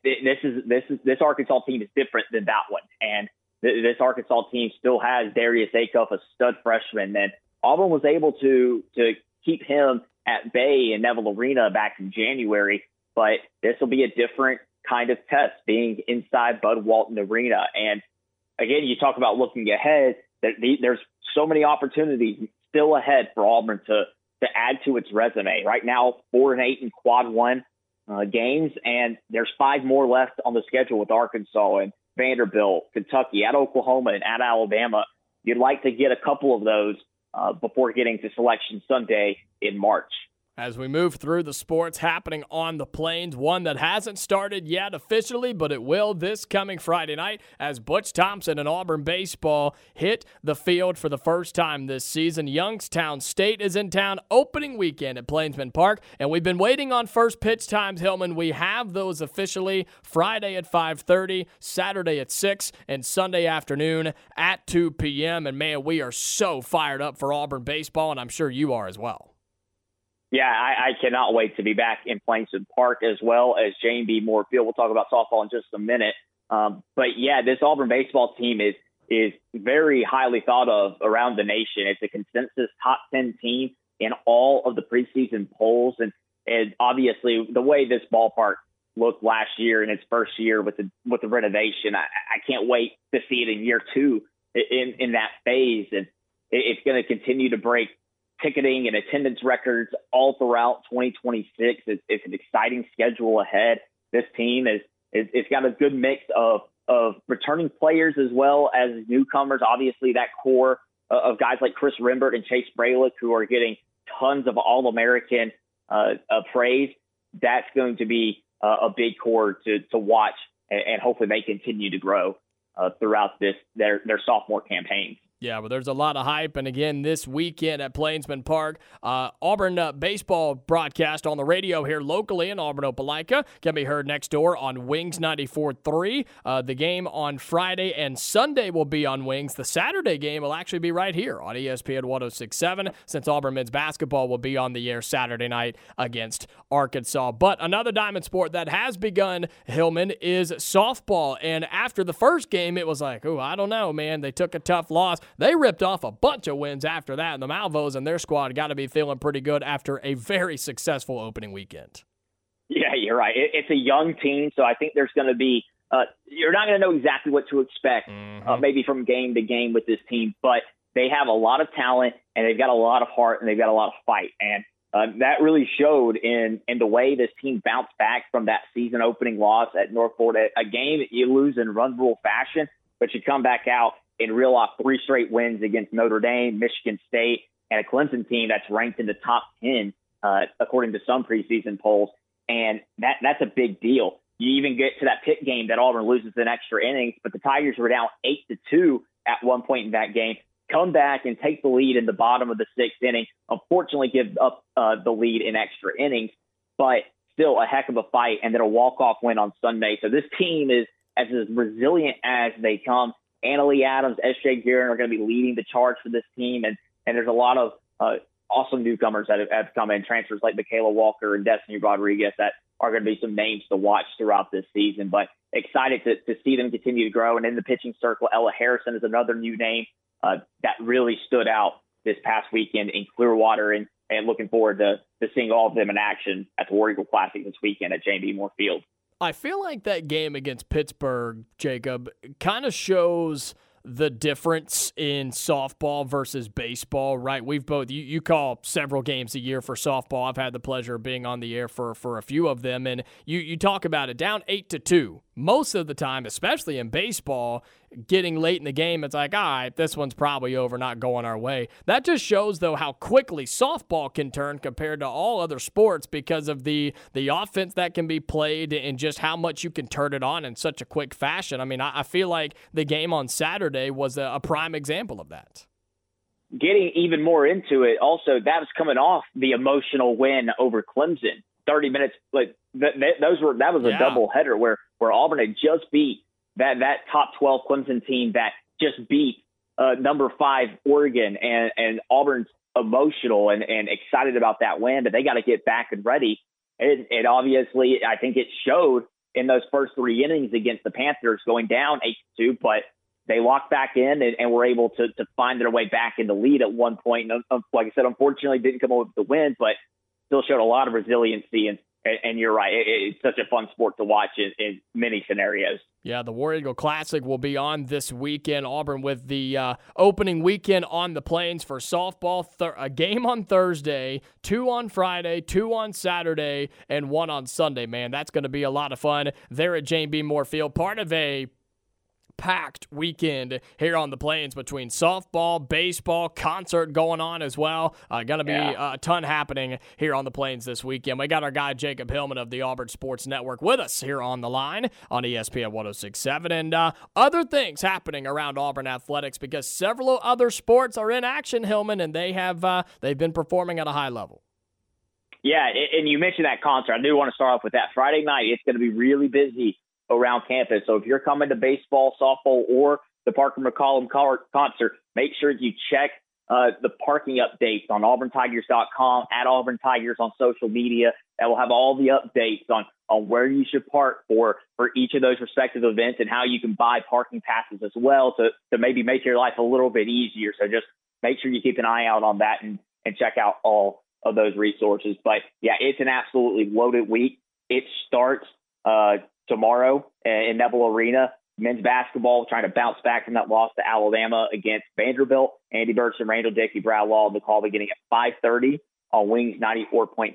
this Arkansas team is different than that one. And this Arkansas team still has Darius Acuff, a stud freshman, and Auburn was able to keep him at bay in Neville Arena back in January. But this will be a different kind of test, being inside Bud Walton Arena. And again, you talk about looking ahead. There's so many opportunities still ahead for Auburn to add to its resume. Right now, 4-8 in quad one games, and there's 5 more left on the schedule with Arkansas and Vanderbilt, Kentucky, at Oklahoma, and at Alabama. You'd like to get a couple of those before getting to Selection Sunday in March. As we move through the sports happening on the Plains, one that hasn't started yet officially, but it will this coming Friday night as Butch Thompson and Auburn baseball hit the field for the first time this season. Youngstown State is in town opening weekend at Plainsman Park, and we've been waiting on first pitch times, Hillman. We have those officially Friday at 5:30, Saturday at 6, and Sunday afternoon at 2 p.m. And, man, we are so fired up for Auburn baseball, and I'm sure you are as well. Yeah, I cannot wait to be back in Plainsman Park as well as Jane B. Moore Field. We'll talk about softball in just a minute. But, yeah, this Auburn baseball team is very highly thought of around the nation. It's a consensus top 10 team in all of the preseason polls. And obviously, the way this ballpark looked last year in its first year with the renovation, I can't wait to see it in year 2 in that phase. And it's going to continue to break ticketing and attendance records all throughout 2026. It's an exciting schedule ahead. This team it's got a good mix of returning players as well as newcomers. Obviously, that core of guys like Chris Rembert and Chase Bralick, who are getting tons of All-American praise. That's going to be a big core to watch, and hopefully they continue to grow throughout their sophomore campaigns. Yeah, well, there's a lot of hype, and again, this weekend at Plainsman Park, Auburn baseball broadcast on the radio here locally in Auburn-Opelika can be heard next door on Wings 94.3. The game on Friday and Sunday will be on Wings. The Saturday game will actually be right here on ESPN 106.7, since Auburn men's basketball will be on the air Saturday night against Arkansas. But another diamond sport that has begun, Hillman, is softball, and after the first game, it was like, I don't know, man. They took a tough loss. They ripped off a bunch of wins after that, and the Malvos and their squad got to be feeling pretty good after a very successful opening weekend. Yeah, you're right. It's a young team, so I think there's going to be you're not going to know exactly what to expect maybe from game to game with this team, but they have a lot of talent, and they've got a lot of heart, and they've got a lot of fight. And that really showed in the way this team bounced back from that season opening loss at North Florida, a game that you lose in run rule fashion, but you come back out and reel off 3 straight wins against Notre Dame, Michigan State, and a Clemson team that's ranked in the top 10, according to some preseason polls. And that's a big deal. You even get to that Pitt game that Auburn loses in extra innings, but the Tigers were down 8-2 at one point in that game, come back and take the lead in the bottom of the 6th inning, unfortunately give up the lead in extra innings, but still a heck of a fight, and then a walk-off win on Sunday. So this team is as resilient as they come. Annalie Adams, S.J. Guerin are going to be leading the charge for this team. And there's a lot of awesome newcomers that have come in, transfers like Michaela Walker and Destiny Rodriguez that are going to be some names to watch throughout this season. But excited to see them continue to grow. And in the pitching circle, Ella Harrison is another new name that really stood out this past weekend in Clearwater, and looking forward to seeing all of them in action at the War Eagle Classic this weekend at J.B. Moore Field. I feel like that game against Pittsburgh, Jacob, kind of shows the difference in softball versus baseball, right? We've both, you call several games a year for softball. I've had the pleasure of being on the air for a few of them, and you talk about it down 8-2. Most of the time, especially in baseball, getting late in the game, it's like, all right, this one's probably over, not going our way. That just shows, though, how quickly softball can turn compared to all other sports because of the offense that can be played and just how much you can turn it on in such a quick fashion. I mean, I feel like the game on Saturday was a prime example of that. Getting even more into it, also, that was coming off the emotional win over Clemson. 30 minutes, like that was a double header where Auburn had just beat that top 12 Clemson team that just beat number 5 Oregon, and Auburn's emotional and excited about that win, but they got to get back and ready. It obviously, I think it showed in those first 3 innings against the Panthers going down 8-2, but they locked back in and were able to find their way back in the lead at one point. And, like I said, unfortunately didn't come up with the win, but still showed a lot of resiliency. And you're right, it's such a fun sport to watch in many scenarios. Yeah, the War Eagle Classic will be on this weekend. Auburn with the opening weekend on the Plains for softball. A game on Thursday, 2 on Friday, 2 on Saturday, and 1 on Sunday, man. That's going to be a lot of fun there at J.B. Moore Field. Part of a packed weekend here on the Plains between softball, baseball, concert going on as well. Going to be a ton happening here on the Plains this weekend. We got our guy Jacob Hillman of the Auburn Sports Network with us here on the line on ESPN 106.7, and other things happening around Auburn athletics because several other sports are in action, Hillman, and they've been performing at a high level. Yeah, and you mentioned that concert. I do want to start off with that. Friday night, it's going to be really busy around campus. So if you're coming to baseball, softball, or the Parker McCollum concert, make sure you check the parking updates on auburntigers.com, at Auburn Tigers on social media. That will have all the updates on where you should park for each of those respective events and how you can buy parking passes as well to maybe make your life a little bit easier. So just make sure you keep an eye out on that and check out all of those resources. But yeah, it's an absolutely loaded week. It starts tomorrow in Neville Arena. Men's basketball trying to bounce back from that loss to Alabama against Vanderbilt. Andy Burcham, Randall Dickey, Brad Law, the call beginning at 5:30 on Wings 94.3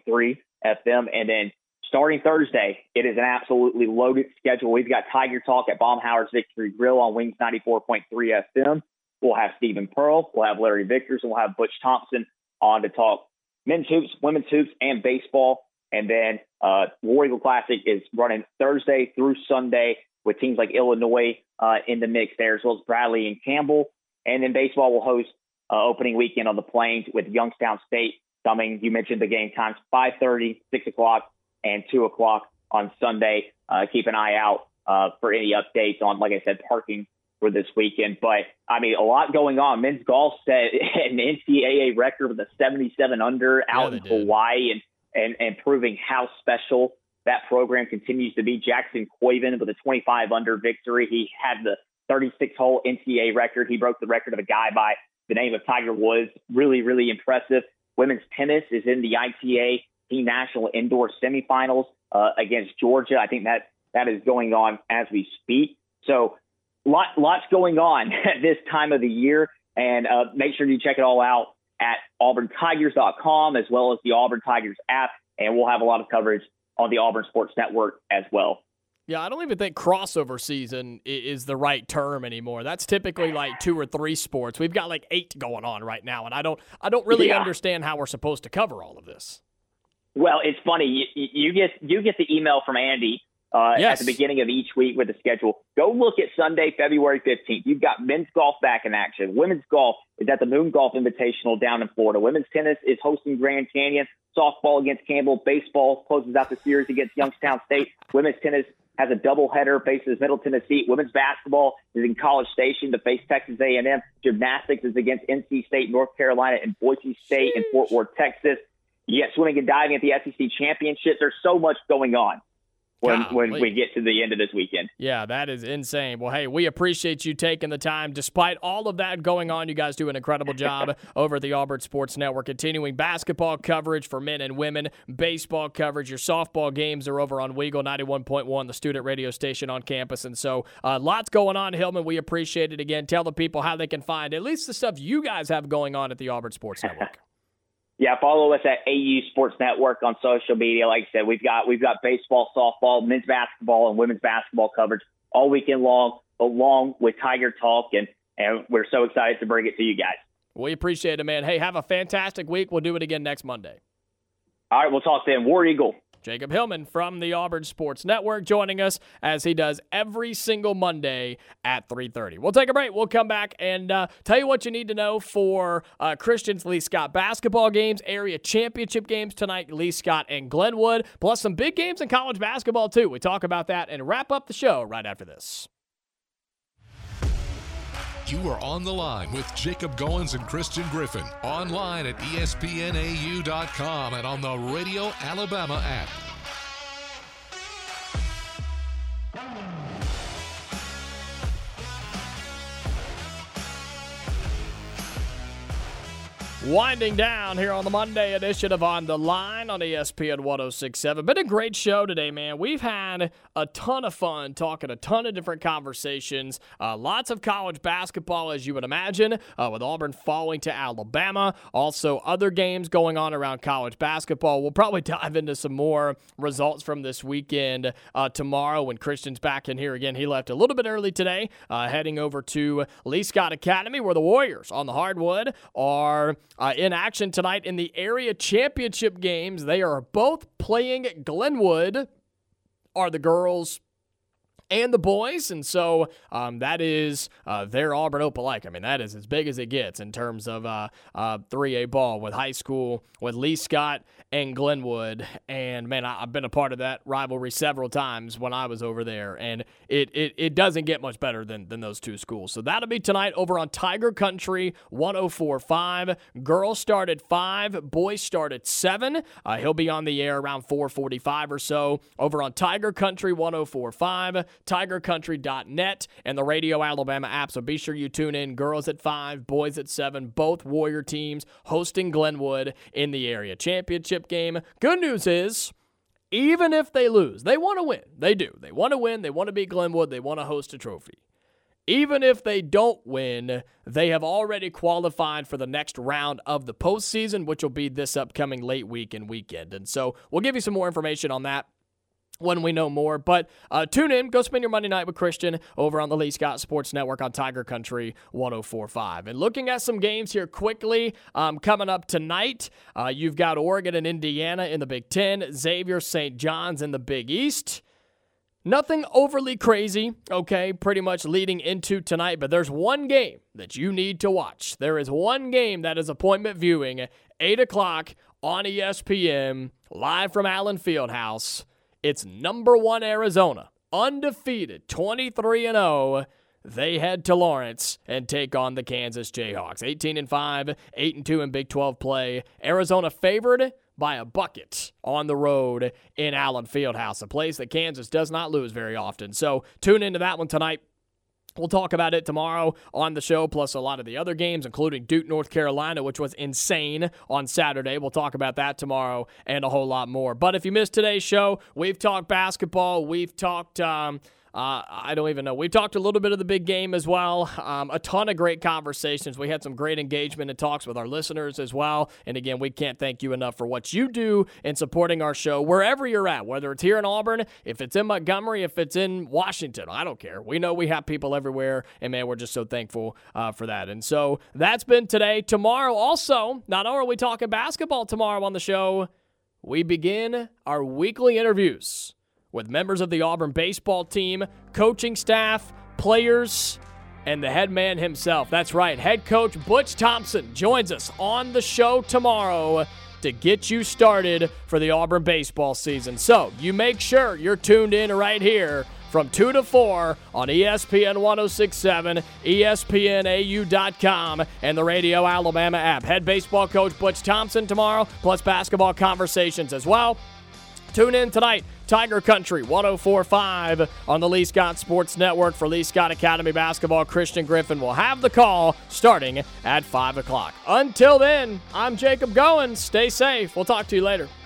FM. And then starting Thursday, it is an absolutely loaded schedule. We've got Tiger Talk at Baumhower's Victory Grill on Wings 94.3 FM. We'll have Stephen Pearl, we'll have Larry Vickers, and we'll have Butch Thompson on to talk men's hoops, women's hoops, and baseball. And then War Eagle Classic is running Thursday through Sunday with teams like Illinois in the mix there, as well as Bradley and Campbell. And then baseball will host opening weekend on the Plains with Youngstown State coming. You mentioned the game times, 5:30, 6 o'clock, and 2 o'clock on Sunday. Keep an eye out for any updates on, like I said, parking for this weekend. But, I mean, a lot going on. Men's golf set an NCAA record with a 77 under out in Hawaii and proving how special that program continues to be. Jackson Coyven with a 25 under victory. He had the 36-hole NCAA record. He broke the record of a guy by the name of Tiger Woods. Really, really impressive. Women's tennis is in the ITA Team National Indoor Semifinals against Georgia. I think that is going on as we speak. So lots going on at this time of the year. And make sure you check it all out at auburntigers.com as well as the Auburn Tigers app. And we'll have a lot of coverage on the Auburn Sports Network as well. Yeah, I don't even think crossover season is the right term anymore. That's typically like 2 or 3 sports. We've got like 8 going on right now, and I don't really understand how we're supposed to cover all of this. Well, it's funny. You get the email from Andy at the beginning of each week with the schedule. Go look at Sunday, February 15th. You've got men's golf back in action. Women's golf is at the Moon Golf Invitational down in Florida. Women's tennis is hosting Grand Canyon. Softball against Campbell. Baseball closes out the series against Youngstown State. Women's tennis has a doubleheader, faces Middle Tennessee. Women's basketball is in College Station to face Texas A&M. Gymnastics is against NC State, North Carolina, and Boise State in Fort Worth, Texas. You got swimming and diving at the SEC Championship. There's so much going on when we get to the end of this weekend. Yeah, that is insane. Well, hey, we appreciate you taking the time. Despite all of that going on, you guys do an incredible job over at the Auburn Sports Network, continuing basketball coverage for men and women, baseball coverage. Your softball games are over on Weagle 91.1, the student radio station on campus. And so lots going on, Hillman. We appreciate it. Again, tell the people how they can find at least the stuff you guys have going on at the Auburn Sports Network. Yeah, follow us at AU Sports Network on social media. Like I said, we've got baseball, softball, men's basketball, and women's basketball coverage all weekend long, along with Tiger Talk, and we're so excited to bring it to you guys. We appreciate it, man. Hey, have a fantastic week. We'll do it again next Monday. All right, we'll talk then. War Eagle. Jacob Hillman from the Auburn Sports Network joining us as he does every single Monday at 3:30. We'll take a break. We'll come back and tell you what you need to know for Christian's Lee Scott basketball games, area championship games tonight, Lee Scott and Glenwood, plus some big games in college basketball too. We talk about that and wrap up the show right after this. You are on the line with Jacob Goins and Christian Griffin. Online at ESPNAU.com and on the Radio Alabama app. Winding down here on the Monday edition of On the Line on ESPN 106.7. Been a great show today, man. We've had a ton of fun talking a ton of different conversations. Lots of college basketball, as you would imagine, with Auburn falling to Alabama. Also, other games going on around college basketball. We'll probably dive into some more results from this weekend tomorrow when Christian's back in here again. He left a little bit early today, heading over to Lee Scott Academy, where the Warriors on the hardwood are in action tonight in the area championship games. They are both playing Glenwood, are the girls and the boys, and so that is their Auburn Opelika. I mean, that is as big as it gets in terms of 3A ball with high school, with Lee Scott and Glenwood. And, man, I've been a part of that rivalry several times when I was over there, and it doesn't get much better than those two schools. So that'll be tonight over on Tiger Country 104.5. Girls start at 5, boys start at 7. He'll be on the air around 4:45 or so over on Tiger Country 104.5. TigerCountry.net and the Radio Alabama app. So be sure you tune in. Girls at 5, boys at 7, both Warrior teams hosting Glenwood in the area championship game. Good news is, even if they lose, they want to win. They do. They want to win. They want to beat Glenwood. They want to host a trophy. Even if they don't win, they have already qualified for the next round of the postseason, which will be this upcoming late week and weekend. And so we'll give you some more information on that when we know more. But tune in. Go spend your Monday night with Christian over on the Lee Scott Sports Network on Tiger Country 104.5. And looking at some games here quickly, coming up tonight, you've got Oregon and Indiana in the Big Ten, Xavier St. John's in the Big East. Nothing overly crazy, okay, pretty much leading into tonight, but there's one game that you need to watch. There is one game that is appointment viewing, 8 o'clock on ESPN, live from Allen Fieldhouse. It's number 1 Arizona, undefeated, 23-0. They head to Lawrence and take on the Kansas Jayhawks. 18-5, 8-2 in Big 12 play. Arizona favored by a bucket on the road in Allen Fieldhouse, a place that Kansas does not lose very often. So tune into that one tonight. We'll talk about it tomorrow on the show, plus a lot of the other games, including Duke, North Carolina, which was insane on Saturday. We'll talk about that tomorrow and a whole lot more. But if you missed today's show, we've talked basketball. We've talked I don't even know. We talked a little bit of the big game as well. A ton of great conversations. We had some great engagement and talks with our listeners as well. And again, we can't thank you enough for what you do in supporting our show wherever you're at, whether it's here in Auburn, if it's in Montgomery, if it's in Washington. I don't care. We know we have people everywhere, and man, we're just so thankful for that. And so that's been today. Tomorrow also, not only are we talking basketball tomorrow on the show, we begin our weekly interviews with members of the Auburn baseball team, coaching staff, players, and the head man himself. That's right, head coach Butch Thompson joins us on the show tomorrow to get you started for the Auburn baseball season. So you make sure you're tuned in right here from 2 to 4 on ESPN 106.7, ESPNAU.com, and the Radio Alabama app. Head baseball coach Butch Thompson tomorrow, plus basketball conversations as well. Tune in tonight, Tiger Country 104.5 on the Lee Scott Sports Network. For Lee Scott Academy basketball, Christian Griffin will have the call starting at 5 o'clock. Until then, I'm Jacob Goins. Stay safe. We'll talk to you later.